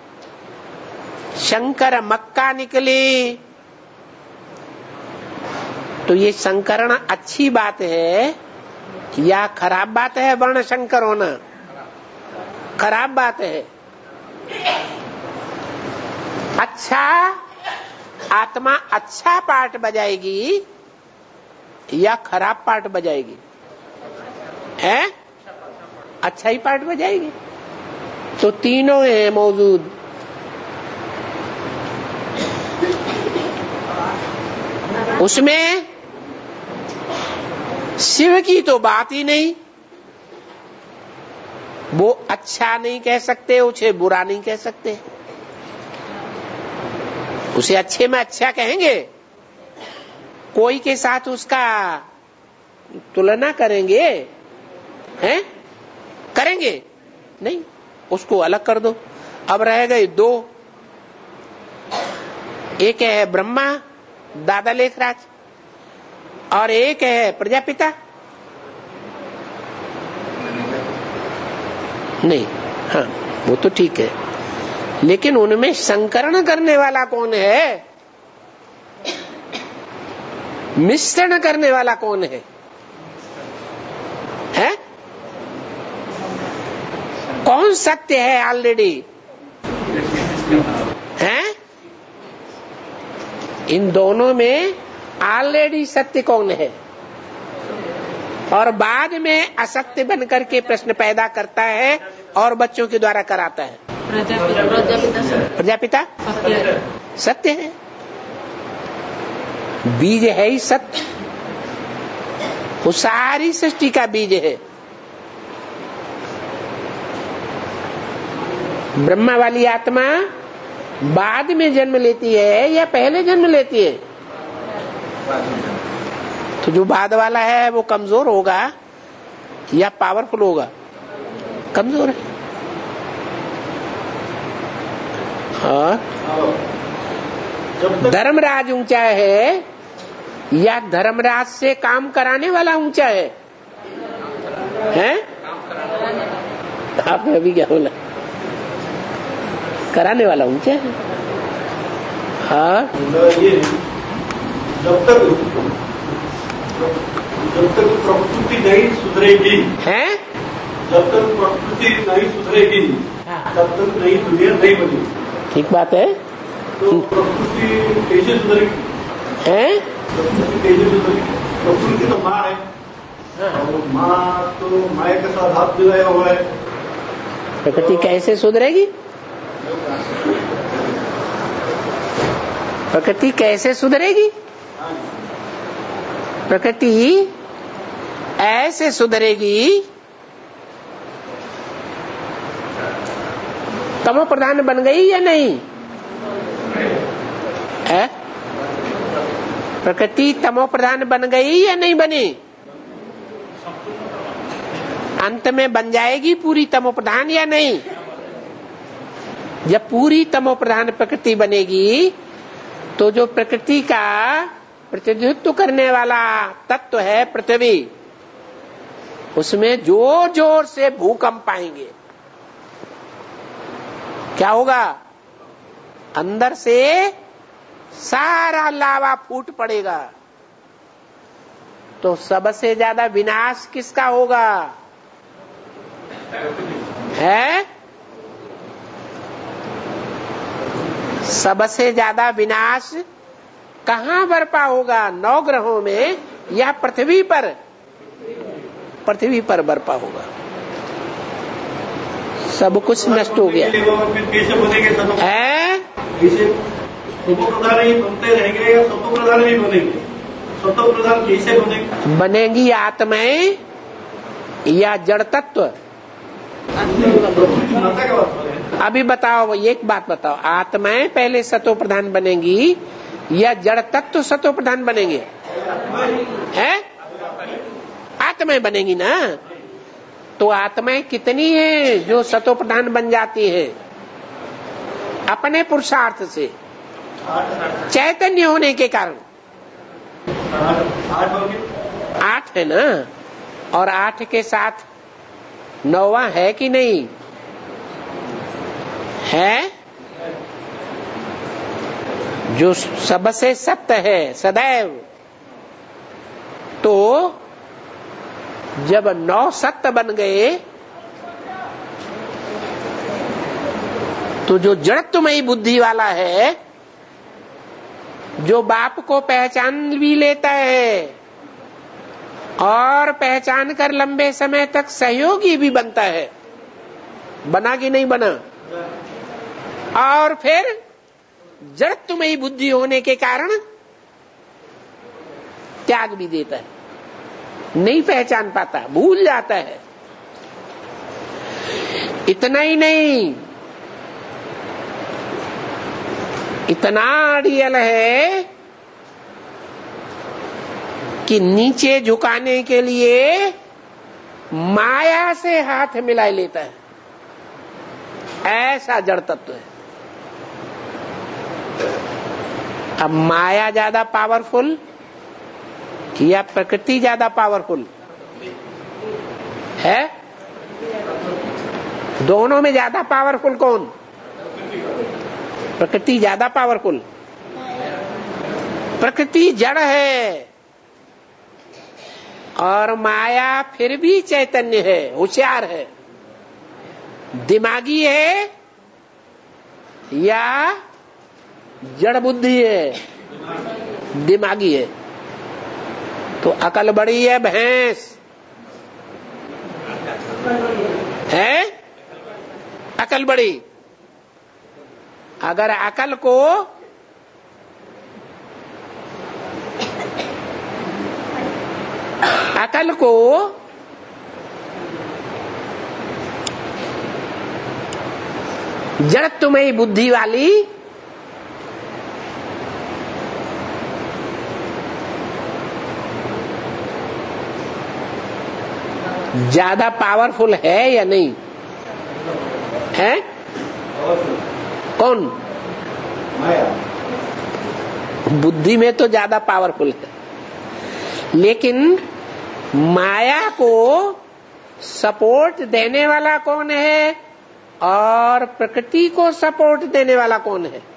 शंकर मक्का निकली, तो ये शंकरण अच्छी बात है या खराब बात है? वर्ण शंकर होना खराब बात है। अच्छा आत्मा अच्छा पार्ट बजाएगी या खराब पार्ट बजाएगी? है अच्छा ही पार्ट बजाएगी। तो तीनों हैं मौजूद। उसमें शिव की तो बात ही नहीं, वो अच्छा नहीं कह सकते, उसे बुरा नहीं कह सकते। उसे अच्छे में अच्छा कहेंगे, कोई के साथ उसका तुलना करेंगे? हैं? करेंगे नहीं, उसको अलग कर दो। अब रह गए 2, एक है ब्रह्मा दादा लेखराज और एक है प्रजापिता। नहीं, हाँ वो तो ठीक है, लेकिन उनमें संकरण करने वाला कौन है? मिश्रण करने वाला कौन है? हैं? कौन सत्य है ऑलरेडी? हैं? इन दोनों में ऑलरेडी सत्य कौन है? और बाद में असत्य बनकर के प्रश्न पैदा करता है और बच्चों के द्वारा कराता है। प्रजापिता सत्य है, बीज है ही सत्य, वो सारी सृष्टि का बीज है। ब्रह्मा वाली आत्मा बाद में जन्म लेती है या पहले जन्म लेती है? तो जो बाद वाला है वो कमजोर होगा या पावरफुल होगा? कमजोर है। हाँ, धर्मराज ऊंचा है या धर्मराज से काम कराने वाला ऊंचा है? हैं? आपने अभी क्या बोला? कराने वाला ऊंचा है। हाँ, ये जब तक प्रकृति नहीं सुधरेगी, हैं? जब तक प्रकृति नहीं सुधरेगी तब तक नई दुनिया नहीं बनेगी। ठीक बात है। तो प्रकृति कैसे सुधरेगी? हैं? प्रकृति कैसे सुधरेगी? प्रकृति तो माँ है, और माँ तो माया के साथ हाथ मिलाया हुआ है। प्रकृति कैसे सुधरेगी? प्रकृति कैसे सुधरेगी? प्रकृति ऐसे सुधरेगी, तमो प्रधान बन गई या नहीं है? प्रकृति तमो प्रधान बन गई या नहीं बनी? अंत में बन जाएगी पूरी तमो प्रधान या नहीं? जब पूरी तमो प्रधान प्रकृति बनेगी तो जो प्रकृति का प्रतिनिधित्व करने वाला तत्व है पृथ्वी, उसमें जोर जोर से भूकंप आएंगे। क्या होगा? अंदर से सारा लावा फूट पड़ेगा। तो सबसे ज्यादा विनाश किसका होगा? है? सबसे ज्यादा विनाश कहाँ बरपा होगा? 9 ग्रहों में या पृथ्वी पर? पृथ्वी पर बरपा होगा। सब कुछ नष्ट हो गया है। सतो प्रधान ही बनते रहेंगे या सतो प्रधान भी बनेंगे? सतो प्रधान कैसे बनेंगे? बनेगी आत्माएं या जड़ तत्व? अभी बताओ, एक बात बताओ, आत्माएं पहले सतो प्रधान बनेंगी या जड़ तत्व सतो प्रधान बनेंगे? है? आत्माएं बनेंगी ना। तो आत्माएं कितनी हैं जो सतो प्रधान बन जाती हैं? अपने पुरुषार्थ से, चैतन्य होने के कारण। 8 है ना, और 8 के साथ 9वां है कि नहीं है? जो सबसे सत्य है सदैव। तो जब 9 सत्य बन गए तो जो जड़त्वमयी बुद्धि वाला है, जो बाप को पहचान भी लेता है और पहचान कर लंबे समय तक सहयोगी भी बनता है, बना कि नहीं बना? और फिर जड़त्वमयी बुद्धि होने के कारण त्याग भी देता है, नहीं पहचान पाता, भूल जाता है। इतना ही नहीं, इतना रियल है कि नीचे झुकाने के लिए माया से हाथ मिला लेता है। ऐसा जड़ तत्व है। अब माया ज्यादा पावरफुल या प्रकृति ज्यादा पावरफुल है? दोनों में ज्यादा पावरफुल कौन? प्रकृति ज्यादा पावरफुल। प्रकृति जड़ है और माया फिर भी चैतन्य है, होशियार है, दिमागी है या जड़ बुद्धि है? दिमागी है। तो अकल बड़ी है भैंस है? अकल बड़ी। अगर अकल को जड़त्वमयी बुद्धि वाली ज्यादा पावरफुल है या नहीं है? कौन? माया। बुद्धि में तो ज्यादा पावरफुल है, लेकिन माया को सपोर्ट देने वाला कौन है और प्रकृति को सपोर्ट देने वाला कौन है?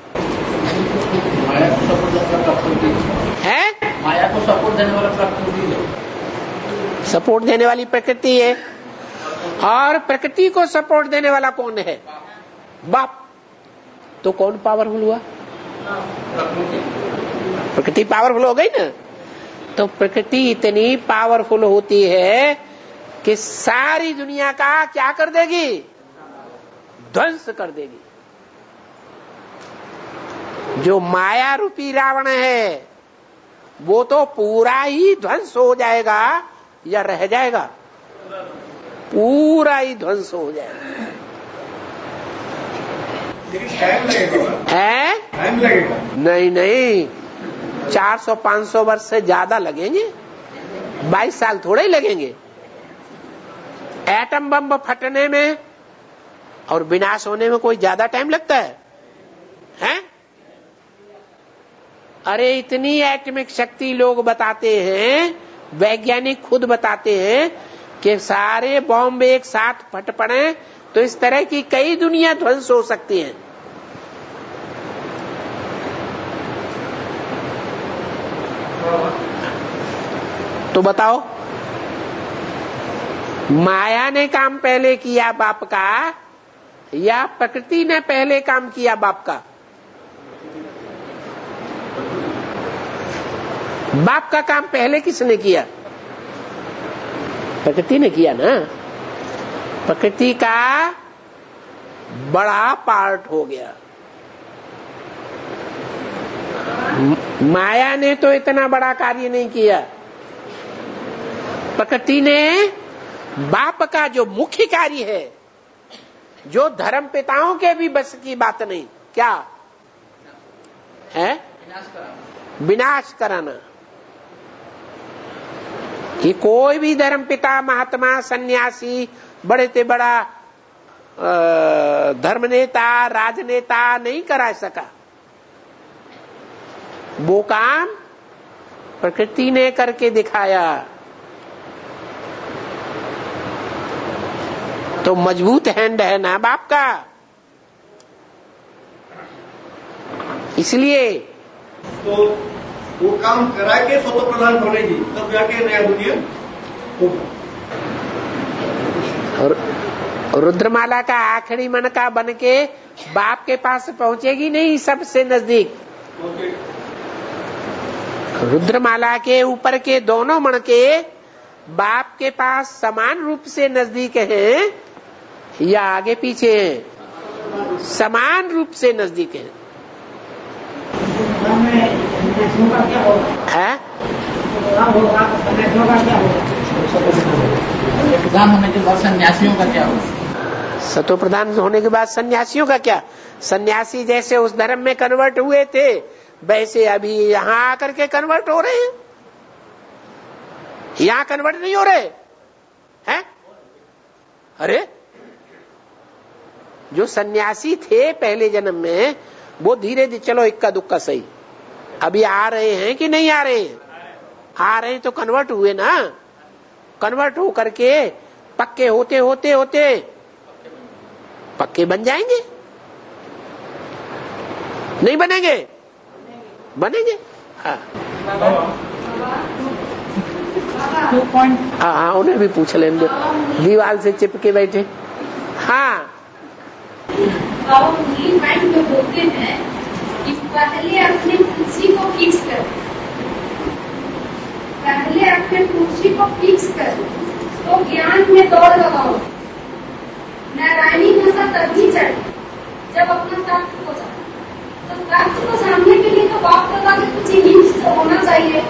माया को सपोर्ट है? माया को सपोर्ट देने वाला प्रकृति है। सपोर्ट देने वाली प्रकृति है। और प्रकृति को सपोर्ट देने वाला कौन है? बाप। तो कौन पावरफुल हुआ? प्रकृति पावरफुल हो गई ना। तो प्रकृति इतनी पावरफुल होती है कि सारी दुनिया का क्या कर देगी? ध्वंस कर देगी। जो माया रूपी रावण है वो तो पूरा ही ध्वंस हो जाएगा या रह जाएगा? पूरा ही ध्वंस हो जाएगा। टाइम लगेगा है? टाइम लगेगा। नहीं 400-500 वर्ष से ज्यादा लगेंगे। 22 साल थोड़े ही लगेंगे। एटम बम फटने में और विनाश होने में कोई ज्यादा टाइम लगता है? हैं? अरे इतनी एटॉमिक शक्ति लोग बताते हैं, वैज्ञानिक खुद बताते हैं कि सारे बॉम्ब एक साथ फट पड़े तो इस तरह की कई दुनिया ध्वंस हो सकती है। तो बताओ, माया ने काम पहले किया बाप का या प्रकृति ने पहले काम किया बाप का? बाप का काम पहले किसने किया? प्रकृति ने किया ना। प्रकृति का बड़ा पार्ट हो गया। माया ने तो इतना बड़ा कार्य नहीं किया। प्रकृति ने बाप का जो मुख्य कार्य है, जो धर्म पिताओं के भी बस की बात नहीं, क्या है? विनाश कराना। कि कोई भी धर्म पिता, महात्मा, सन्यासी, बड़े से बड़ा धर्म नेता, राजनेता नहीं करा सका। वो काम प्रकृति ने करके दिखाया। तो मजबूत हैंड है ना बाप का। इसलिए तो वो काम करा के स्वतः प्रधान बनेगी, तब जाके नया दुनिया होगा। और रुद्रमाला का आखिरी मन का बन के बाप के पास पहुंचेगी नहीं, सबसे नजदीक। रुद्रमाला के ऊपर के दोनों मण के बाप के पास समान रूप से नजदीक हैं या आगे पीछे हैं? समान रूप से नजदीक हैं। है? प्रधान होने के बाद सन्यासियों का क्या होगा? सतो प्रधान होने के बाद सन्यासियों का क्या? सन्यासी जैसे उस धर्म में कन्वर्ट हुए थे वैसे अभी यहाँ आकर के कन्वर्ट हो रहे हैं। यहाँ कन्वर्ट नहीं हो रहे हैं? अरे जो सन्यासी थे पहले जन्म में वो धीरे धीरे, चलो इक्का दुक्का सही, अभी आ रहे हैं कि नहीं आ रहे हैं? आ रहे हैं तो कन्वर्ट हुए ना। कन्वर्ट हो करके पक्के होते होते होते पक्के बन जाएंगे। नहीं बनेंगे? बनेंगे। हाँ हाँ, उन्हें भी पूछ लेंगे, दीवार से चिपके बैठे। हाँ माइंड में बोलते हैं कि पहले अपने कुर्सी को फिक्स कर, पहले अपने कुर्सी को फिक्स कर तो ज्ञान में दौड़ लगाओ। नारायणी भाषा तभी चढ़े जब अपना तख्त हो जाए। तो तख्त को सामने के लिए तो बाप दादा के कुछ हिंट होना चाहिए।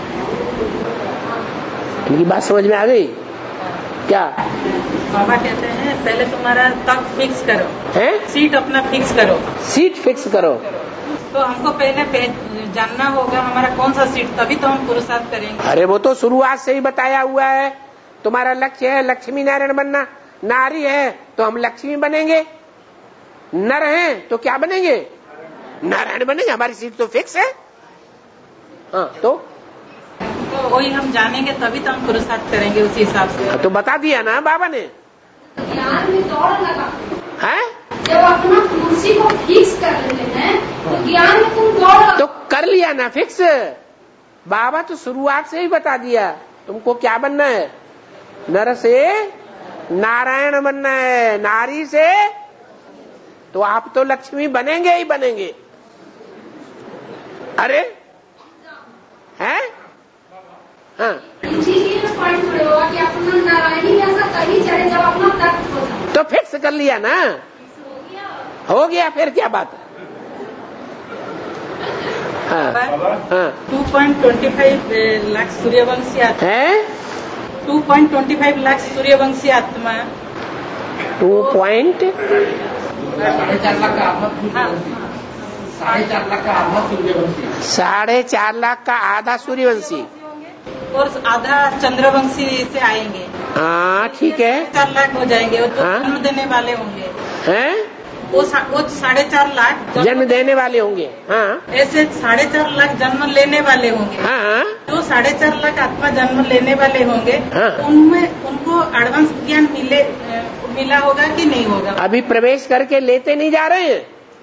इनकी बात समझ में आ गई क्या? बाबा कहते हैं पहले तुम्हारा तख्त फिक्स करो, है? सीट अपना फिक्स करो। सीट फिक्स करो। तो हमको पहले जानना होगा हमारा कौन सा सीट, तभी तो हम पुरुषार्थ करेंगे। अरे वो तो शुरुआत से ही बताया हुआ है। तुम्हारा लक्ष्य है लक्ष्मी नारायण बनना। नारी है तो हम लक्ष्मी बनेंगे, नर हैं तो क्या बनेंगे? नारायण बनेंगे। हमारी सीट तो फिक्स है। हाँ तो वही हम जानेंगे तभी तो हम पुरुषार्थ करेंगे उसी हिसाब से। तो बता दिया ना बाबा ने। ज्ञान में दौड़ लगा है? जब अपना कुर्सी को फिक्स कर लेते हैं तो ज्ञान में तुम दौड़ तो कर लिया ना फिक्स। बाबा तो शुरुआत से ही बता दिया तुमको क्या बनना है। नर से नारायण बनना है, नारी से तो आप तो लक्ष्मी बनेंगे ही बनेंगे। अरे हैं? हाँ इसीलिए पॉइंट खड़े हुआ कि अपना नारायणी ऐसा कहीं चढ़े जब अपना तख्त हो जाए तो फिक्स कर लिया ना, हो गया फिर क्या बात है। हाँ हाँ 2.25 लाख सूर्यवंशी आत्मा है 2.25 लाख सूर्यवंशी आत्मा 2 4.5 लाख का आधा सूर्यवंशी, 4.5 लाख का आधा सूर्यवंशी, 4.5 लाख का आधा सूर्यवंशी और आधा चंद्रवंशी से आएंगे। हाँ ठीक है 4 लाख हो जाएंगे। वो तो हाँ? जन्म देने वाले होंगे। हैं वो 4.5 लाख जन्म देने वाले होंगे। हाँ ऐसे 4.5 लाख जन्म लेने वाले होंगे। हाँ जो 4.5 लाख आत्मा जन्म लेने वाले होंगे हाँ। उनमें उनको एडवांस ज्ञान मिला होगा कि नहीं होगा? अभी प्रवेश करके लेते नहीं जा रहे हैं।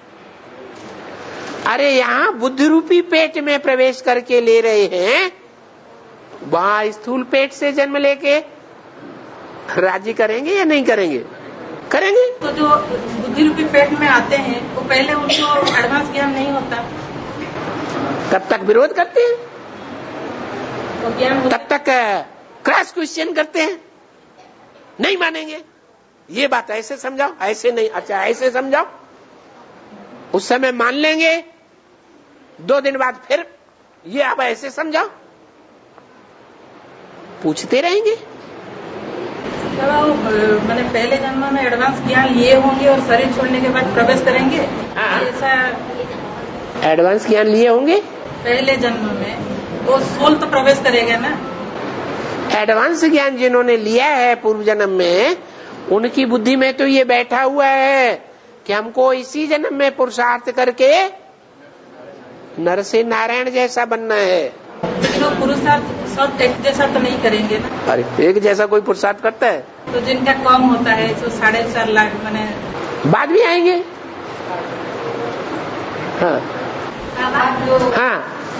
अरे यहाँ बुद्धि रूपी पेट में प्रवेश करके ले रहे हैं, वहाँ स्थूल पेट से जन्म लेके राजी करेंगे या नहीं करेंगे? करेंगे। तो जो बुद्धि रूपी पेट में आते हैं वो पहले उनको एडवांस ज्ञान नहीं होता, तब तक विरोध करते हैं, तो ज्ञान होता तब तक क्रॉस क्वेश्चन करते हैं, नहीं मानेंगे। ये बात ऐसे समझाओ, ऐसे नहीं, अच्छा ऐसे समझाओ, उस समय मान लेंगे, 2 दिन बाद फिर ये अब ऐसे समझाओ, पूछते रहेंगे। मैंने पहले जन्म में एडवांस ज्ञान लिए होंगे और शरीर छोड़ने के बाद प्रवेश करेंगे। हाँ। ऐसा एडवांस ज्ञान लिए होंगे पहले जन्म में, वो सोल तो प्रवेश करेगा ना। एडवांस ज्ञान जिन्होंने लिया है पूर्व जन्म में, उनकी बुद्धि में तो ये बैठा हुआ है कि हमको इसी जन्म में पुरुषार्थ करके नर से नारायण जैसा बनना है। लोग पुरुषार्थ सब एक जैसा तो नहीं करेंगे ना। अरे एक जैसा कोई पुरुषार्थ करता है? तो जिनका कम होता है जो 4.5 लाख मैंने बाद भी आएंगे। हाँ जो हाँ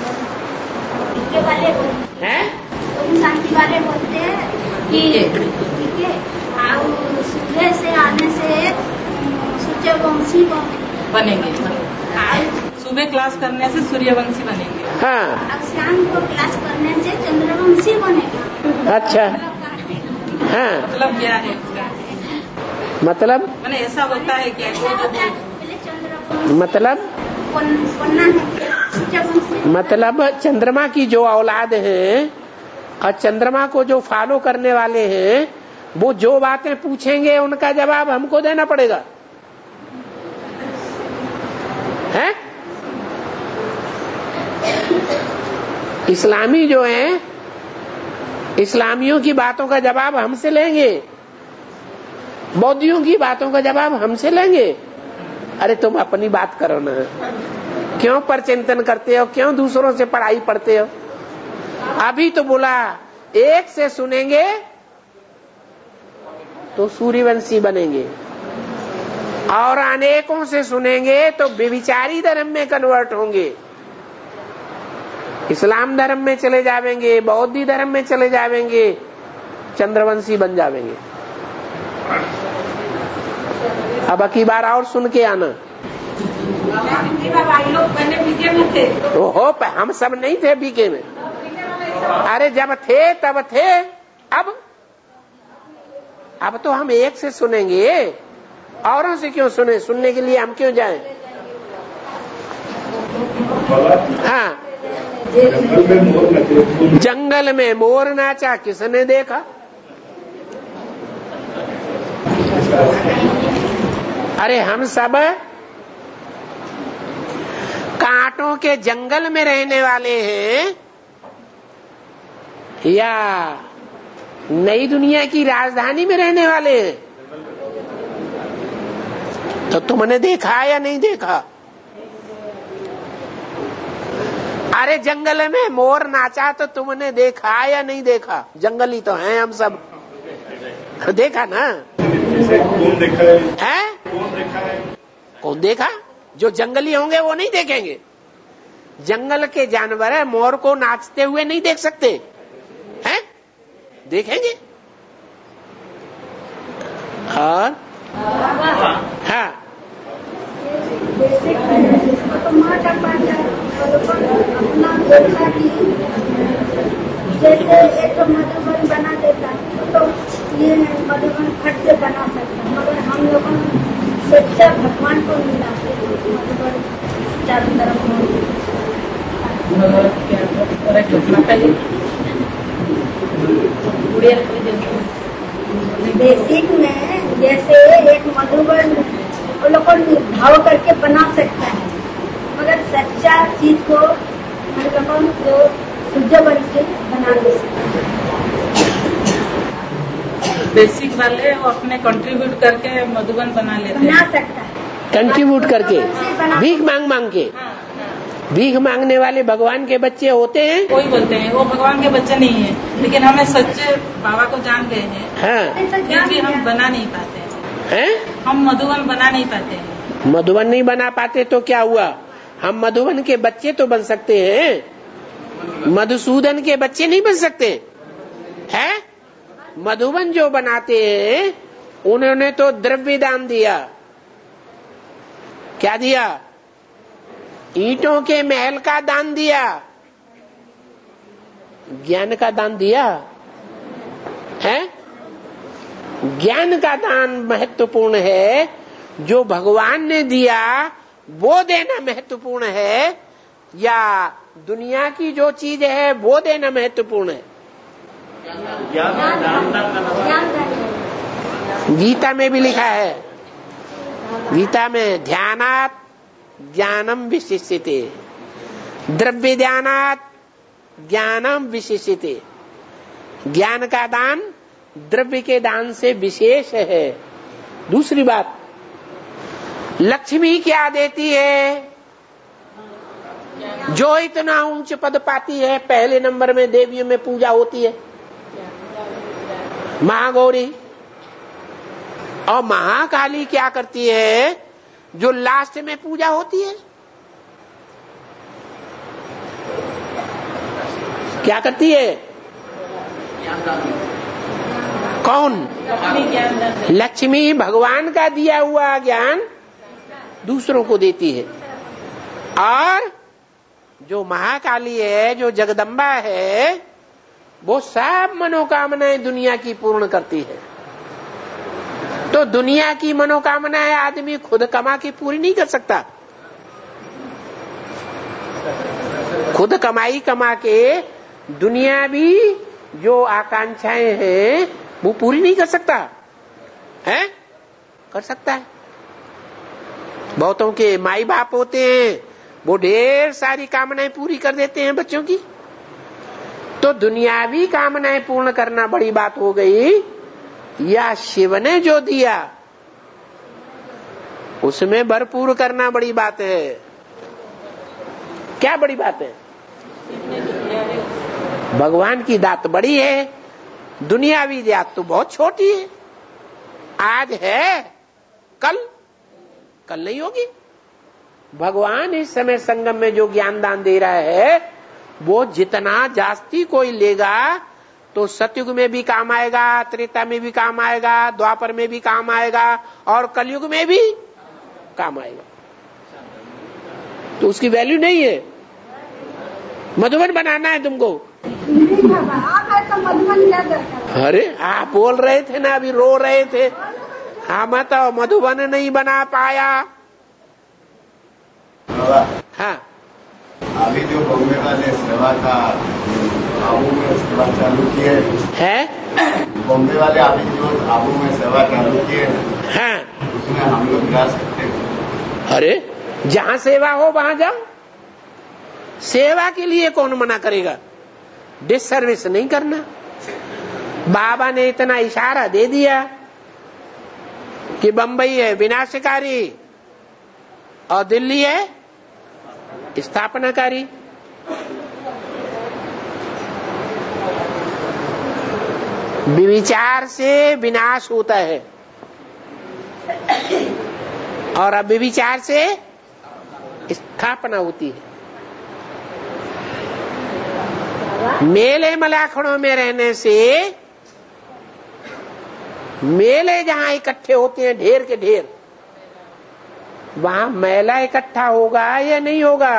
वाले है शांति वाले बोलते हैं कि ठीक है, और सूर्य से आने से सूर्यवंशी बनेंगे। सुबह क्लास करने से सूर्यवंशी बनेंगे। हाँ अब शाम को क्लास करने से चंद्रवंशी बनेगा। अच्छा हाँ मतलब क्या है इसका? मतलब मैंने ऐसा होता है क्या? ऐसा होता है, पहले चंद्रवंशी मतलब बनना है, सूर्यवंशी मतलब चंद्रमा की जो औलाद है और चंद्रमा को जो फॉलो करने वाले हैं, वो जो बातें पूछेंगे उनका जवाब हमको देना पड़ेगा, है? इस्लामी जो हैं, इस्लामियों की बातों का जवाब हमसे लेंगे, बौद्धियों की बातों का जवाब हमसे लेंगे। अरे तुम अपनी बात करो ना, क्यों पर चिंतन करते हो, क्यों दूसरों से पढ़ाई पढ़ते हो? अभी तो बोला एक से सुनेंगे तो सूर्यवंशी बनेंगे, और अनेकों से सुनेंगे तो व्यभिचारी धर्म में कन्वर्ट होंगे, इस्लाम धर्म में चले जावेंगे, बौद्ध धर्म में चले जावेंगे, चंद्रवंशी बन जावेंगे। अब की बार और सुन के आना। ओहो, हम सब नहीं थे बीके में। अरे जब थे तब थे, अब तो हम एक से सुनेंगे, औरों से क्यों सुने? सुनने के लिए हम क्यों जाएं? हाँ, जंगल में मोर नाचा किसने देखा? अरे हम सब कांटों के जंगल में रहने वाले हैं या नई दुनिया की राजधानी में रहने वाले हैं? तो तुमने देखा या नहीं देखा? अरे जंगल में मोर नाचा तो तुमने देखा या नहीं देखा? जंगली तो हैं हम सब, देखा ना? कौन देखा है? कौन देखा? जो जंगली होंगे वो नहीं देखेंगे। जंगल के जानवर है, मोर को नाचते हुए नहीं देख सकते हैं? देखेंगे। और हाँ, जैसे को मिलाते चारों तरफ बेसिक में जैसे एक मधुबन वो लोग को भाव करके बना सकता है, मगर सच्चा चीज को हम जो शुद्ध बन के बना दे सकते हैं। बेसिक वाले वो अपने कंट्रीब्यूट करके मधुबन बना लेते बना हैं। सकता है कंट्रीब्यूट करके, भीख मांग मांग के। भीख मांगने वाले भगवान के बच्चे होते हैं। कोई बोलते हैं वो भगवान के बच्चे नहीं है, लेकिन हमें सच्चे बाबा को जान गए हैं, हाँ, फिर भी हम बना नहीं पाते हैं? हम मधुबन बना नहीं पाते हैं। मधुबन नहीं बना पाते तो क्या हुआ? हम मधुबन के बच्चे तो बन सकते हैं, मधुसूदन के बच्चे नहीं बन सकते हैं? मधुबन जो बनाते हैं उन्होंने तो द्रव्य दान दिया। क्या दिया? ईंटों के महल का दान दिया, ज्ञान का दान दिया है। ज्ञान का दान महत्वपूर्ण है, जो भगवान ने दिया वो देना महत्वपूर्ण है, या दुनिया की जो चीज है वो देना महत्वपूर्ण है? गीता में भी लिखा है, गीता में ध्यानात् ज्ञानम विशिष्यते, द्रव्य ध्यानात् ज्ञानम विशिष्यते। ज्ञान का दान द्रव्य के दान से विशेष है। दूसरी बात, लक्ष्मी क्या देती है? जो इतना ऊंच पद पाती है, पहले नंबर में देवियों में पूजा होती है महागौरी। और महाकाली क्या करती है? जो लास्ट में पूजा होती है, क्या करती है? कौन? लक्ष्मी भगवान का दिया हुआ ज्ञान दूसरों को देती है। और जो महाकाली है, जो जगदम्बा है, वो सब मनोकामनाएं दुनिया की पूर्ण करती है। तो दुनिया की मनोकामनाएं आदमी खुद कमा के पूरी नहीं कर सकता। खुद कमाई कमा के दुनियावी जो आकांक्षाएं हैं वो पूरी नहीं कर सकता है? कर सकता है। बहुतों के माई बाप होते हैं, वो ढेर सारी कामनाएं पूरी कर देते हैं बच्चों की। तो दुनियावी कामनाएं पूर्ण करना बड़ी बात हो गई, या शिव ने जो दिया उसमें भरपूर करना बड़ी बात है? क्या बड़ी बात है? भगवान की दात बड़ी है, दुनियावी दात तो बहुत छोटी है। आज है, कल नहीं होगी। भगवान इस समय संगम में जो ज्ञान दान दे रहा है, वो जितना जास्ती कोई लेगा तो सतयुग में भी काम आएगा, त्रेता में भी काम आएगा, द्वापर में भी काम आएगा, और कलयुग में भी काम आएगा। तो उसकी वैल्यू नहीं है। मधुबन बनाना है तुमको? अरे आप बोल रहे थे ना, अभी रो रहे थे, हम तो मधुबन नहीं बना पाया। हाँ, अभी जो बॉम्बे वाले सेवा का आबू में सेवा चालू किए है, बॉम्बे वाले अभी जो आबू में सेवा चालू किए, हाँ, उसमें हम लोग जा सकते हैं। अरे जहाँ सेवा हो वहाँ जाओ। सेवा के लिए कौन मना करेगा? डिससर्विस नहीं करना। बाबा ने इतना इशारा दे दिया कि बंबई है विनाशकारी और दिल्ली है स्थापनाकारी। विचार से विनाश होता है और अब विचार से स्थापना होती है। मेले मलाखड़ों में रहने से, मेले जहां इकट्ठे होते हैं ढेर के ढेर, वहां मैला इकट्ठा होगा या नहीं होगा?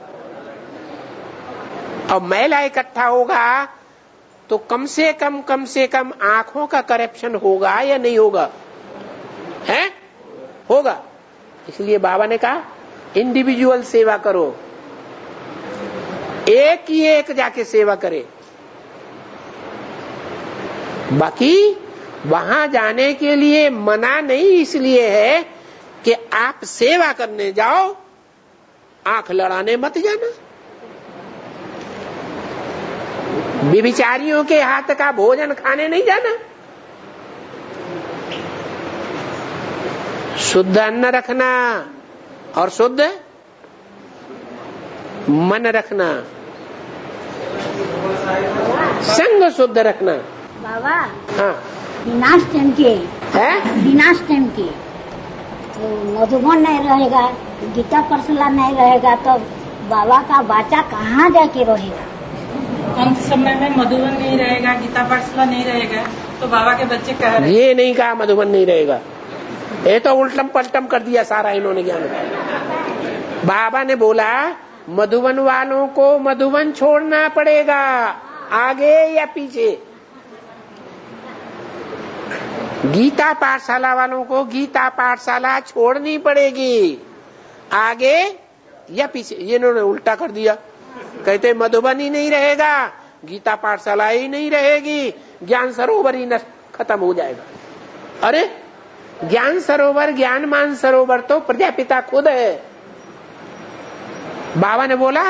और मैला इकट्ठा होगा तो कम से कम आंखों का करप्शन होगा या नहीं होगा? है? होगा। इसलिए बाबा ने कहा इंडिविजुअल सेवा करो, एक ही एक जाके सेवा करे। बाकी वहां जाने के लिए मना नहीं इसलिए है कि आप सेवा करने जाओ, आंख लड़ाने मत जाना। व्यभिचारियों के हाथ का भोजन खाने नहीं जाना। शुद्ध अन्न रखना और शुद्ध मन रखना, संग शुद्ध रखना। बाबा हाँ विनाश टाइम के है, विनाश टाइम के तो मधुबन नहीं रहेगा, गीता पाठशाला नहीं रहेगा, तो बाबा का बाचा कहाँ जाके रहेगा? अंत समय में मधुबन नहीं रहेगा, गीता पाठशाला नहीं रहेगा, तो बाबा के बच्चे कह रहे। ये नहीं कहा मधुबन नहीं रहेगा, ये तो उल्टम पलटम कर दिया सारा इन्होंने ज्ञान। बाबा ने बोला मधुबन वालों को मधुबन छोड़ना पड़ेगा, आगे या पीछे। गीता पाठशाला वालों को गीता पाठशाला छोड़नी पड़ेगी, आगे या पीछे। ये इन्होंने उल्टा कर दिया, कहते मधुबन ही नहीं रहेगा, गीता पाठशाला ही नहीं रहेगी, ज्ञान सरोवर ही खत्म हो जाएगा। अरे ज्ञान सरोवर, ज्ञानमान सरोवर तो प्रजापिता खुद है। बाबा ने बोला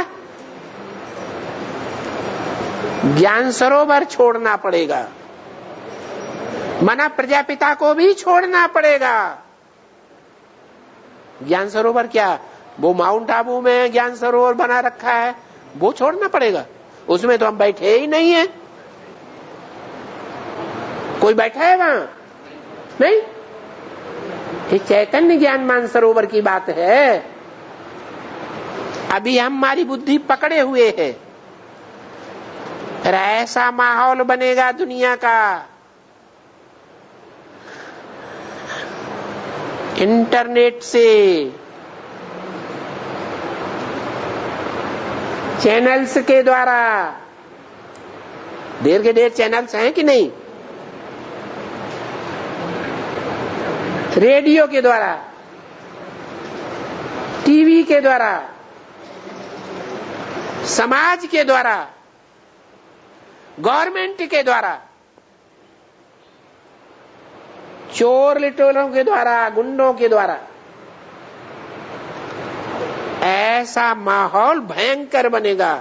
ज्ञान सरोवर छोड़ना पड़ेगा, मना प्रजापिता को भी छोड़ना पड़ेगा। ज्ञान सरोवर क्या, वो माउंट आबू में ज्ञान सरोवर बना रखा है, वो छोड़ना पड़ेगा। उसमें तो हम बैठे ही नहीं है। कोई बैठा है वहां? नहीं। ये चैतन्य ज्ञानमान सरोवर की बात है। अभी हमारी बुद्धि पकड़े हुए है। ऐसा माहौल बनेगा दुनिया का, इंटरनेट से, चैनल्स के द्वारा। देर के देर चैनल्स हैं कि नहीं? रेडियो के द्वारा, टीवी के द्वारा, समाज के द्वारा, गवर्नमेंट के द्वारा, चोर लिटोरों के द्वारा, गुंडों के द्वारा। ऐसा माहौल भयंकर बनेगा।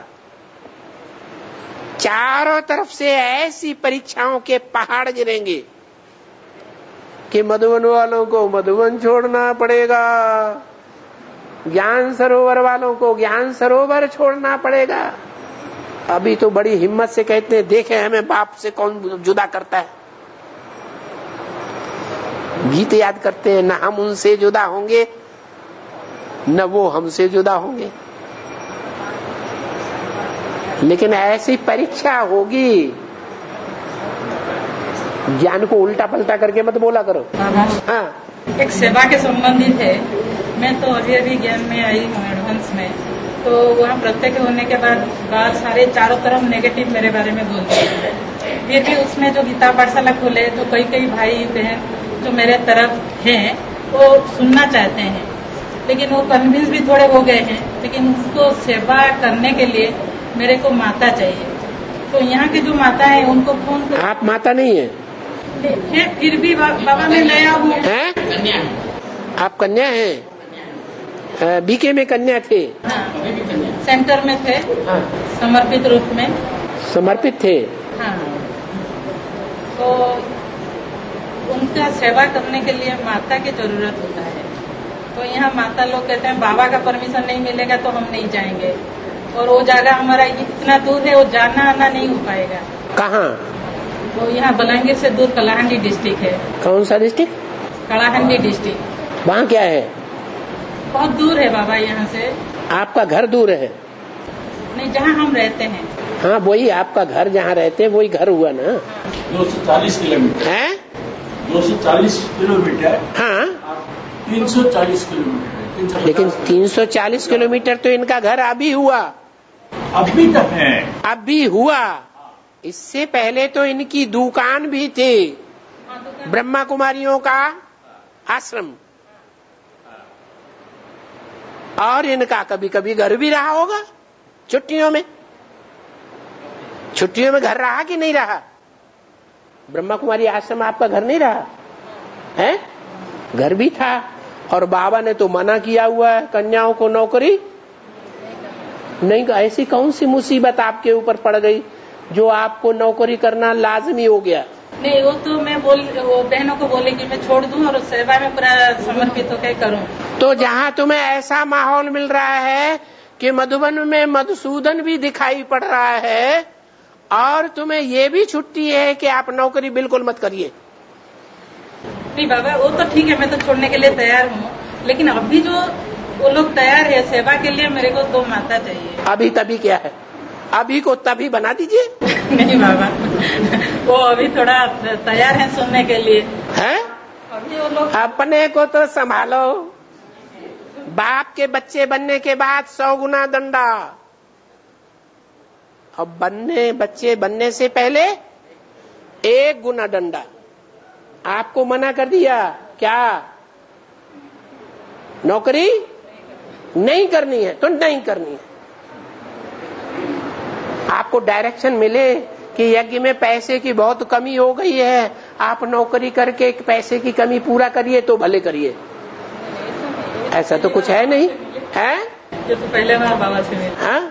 चारों तरफ से ऐसी परीक्षाओं के पहाड़ गिरेंगे कि मधुबन वालों को मधुबन छोड़ना पड़ेगा, ज्ञान सरोवर वालों को ज्ञान सरोवर छोड़ना पड़ेगा। अभी तो बड़ी हिम्मत से कहते हैं देखे हमें बाप से कौन जुदा करता है। गीत याद करते हैं, न हम उनसे जुदा होंगे न वो हमसे जुदा होंगे। लेकिन ऐसी परीक्षा होगी, ज्ञान को उल्टा पलटा करके मत बोला करो। हाँ, एक सेवा के संबंधित है। मैं तो अभी ज्ञान में आई हूँ एडवांस में, तो वहाँ प्रत्यक्ष होने के बाद सारे चारों तरफ नेगेटिव मेरे बारे में बोलते हैं। फिर भी उसमें जो गीता पाठशाला खोले तो कई भाई बहन जो मेरे तरफ हैं वो सुनना चाहते हैं, लेकिन वो कन्विंस भी थोड़े हो गए हैं। लेकिन उसको सेवा करने के लिए मेरे को माता चाहिए। तो यहाँ के जो माता है उनको फोन कर। आप माता नहीं है? फिर भी बाबा मैं नया हूँ। आप कन्या हैं? बीके में कन्या थे? हाँ, सेंटर में थे। हाँ। समर्पित रूप में समर्पित थे। हाँ। तो उनका सेवा करने के लिए माता की जरूरत होता है। तो यहाँ माता लोग कहते हैं बाबा का परमिशन नहीं मिलेगा तो हम नहीं जाएंगे, और वो जगह हमारा इतना दूर है, वो जाना आना नहीं हो पाएगा। कहाँ? वो यहाँ बलांगीर से दूर कलाहंडी डिस्ट्रिक्ट है। कौन सा डिस्ट्रिक्ट? कलाहंडी डिस्ट्रिक्ट। वहाँ क्या है? बहुत दूर है बाबा यहाँ से। आपका घर दूर है? नहीं, जहाँ हम रहते हैं। हाँ, वही आपका घर जहाँ रहते हैं वही घर हुआ ना। 240 किलोमीटर है। 240 किलोमीटर। हाँ, 340 किलोमीटर। लेकिन 340 किलोमीटर तो इनका घर अभी हुआ। अभी तक है? अभी हुआ। इससे पहले तो इनकी दुकान भी थी, ब्रह्मा कुमारियों का आश्रम। और इनका कभी कभी घर भी रहा होगा छुट्टियों में घर रहा कि नहीं रहा? ब्रह्मा कुमारी आश्रम आपका घर नहीं रहा है? घर भी था। और बाबा ने तो मना किया हुआ है कन्याओं को नौकरी नहीं। ऐसी कौन सी मुसीबत आपके ऊपर पड़ गई जो आपको नौकरी करना लाजमी हो गया? नहीं, वो तो मैं वो बहनों को बोले कि मैं छोड़ दूं और सेवा में पूरा समर्पित होकर करूं। तो जहाँ तुम्हें ऐसा माहौल मिल रहा है कि मधुबन में मधुसूदन भी दिखाई पड़ रहा है और तुम्हें ये भी छुट्टी है कि आप नौकरी बिल्कुल मत करिए। नहीं बाबा, वो तो ठीक है, मैं तो छोड़ने के लिए तैयार हूँ, लेकिन अभी जो वो लोग तैयार है सेवा के लिए, मेरे को 2 माता चाहिए। अभी तभी क्या है? अभी को तभी बना दीजिए। नहीं बाबा, वो अभी थोड़ा तैयार है सुनने के लिए। हैं? अभी वो लोग अपने को तो संभालो। बाप के बच्चे बनने के बाद 100 गुना दंडा। अब बच्चे बनने से पहले 1 गुना दंडा। आपको मना कर दिया क्या? नौकरी नहीं करनी है तो नहीं करनी है। आपको डायरेक्शन मिले कि यज्ञ में पैसे की बहुत कमी हो गई है, आप नौकरी करके पैसे की कमी पूरा करिए तो भले करिए। ऐसा तो कुछ है नहीं है? जो तो पहले हमारे बाबा से मिले। हाँ?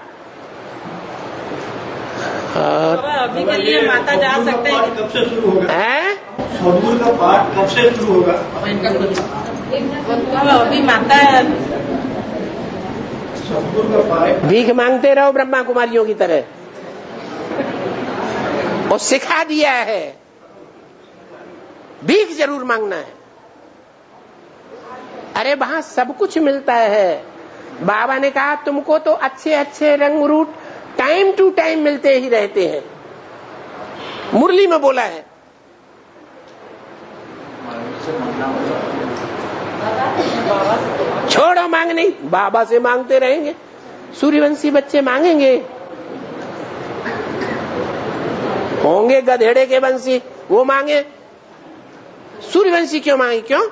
अभी के लिए माता जा सकते हैं। कब से शुरू होगा? है? सदगुरु का पाठ कब से शुरू होगा? अभी माता सदगुरु का पाठ भीख मांगते रहो ब्रह्मा कुमारियों की तरह। और सिखा दिया है भीख जरूर मांगना है। अरे वहां सब कुछ मिलता है। बाबा ने कहा तुमको तो अच्छे अच्छे रंग रूट टाइम टू टाइम मिलते ही रहते हैं। मुरली में बोला है। छोड़ो मांगने, बाबा से मांगते रहेंगे। सूर्यवंशी बच्चे मांगेंगे, होंगे गधेड़े के वंशी, वो मांगे। सूर्यवंशी क्यों मांगे? क्यों?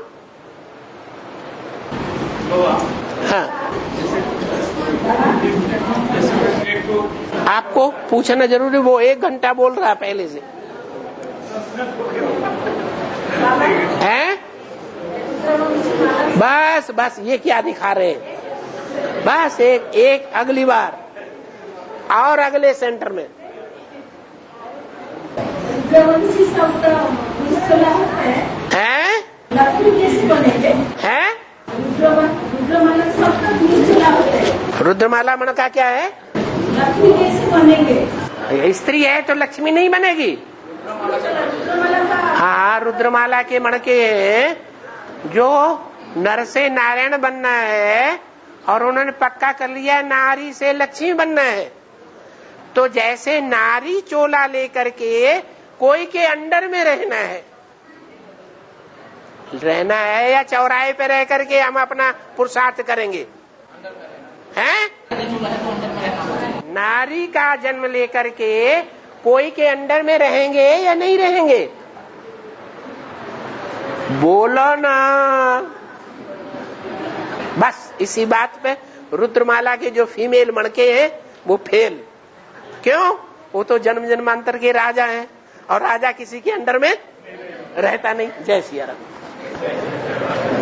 हाँ, आपको पूछना जरूरी। वो 1 घंटा बोल रहा पहले से है। बस ये क्या दिखा रहे हैं? बस एक अगली बार और अगले सेंटर में है? है? रुद्रमाला मन का क्या है? लक्ष्मी कैसे बनेंगे? स्त्री है तो लक्ष्मी नहीं बनेगी। हाँ, रुद्रमाला के मण के जो नर से नारायण बनना है और उन्होंने पक्का कर लिया नारी से लक्ष्मी बनना है। तो जैसे नारी चोला लेकर के कोई के अंडर में रहना है या चौराहे पे रह करके हम अपना पुरुषार्थ करेंगे? हैं? नारी का जन्म लेकर के कोई के अंडर में रहेंगे या नहीं रहेंगे? बोलो ना। बस इसी बात पे रुद्रमाला के जो फीमेल मणके हैं वो फेल। क्यों? वो तो जन्म जन्मांतर के राजा हैं और राजा किसी के अंडर में रहता नहीं। जय सिया राम।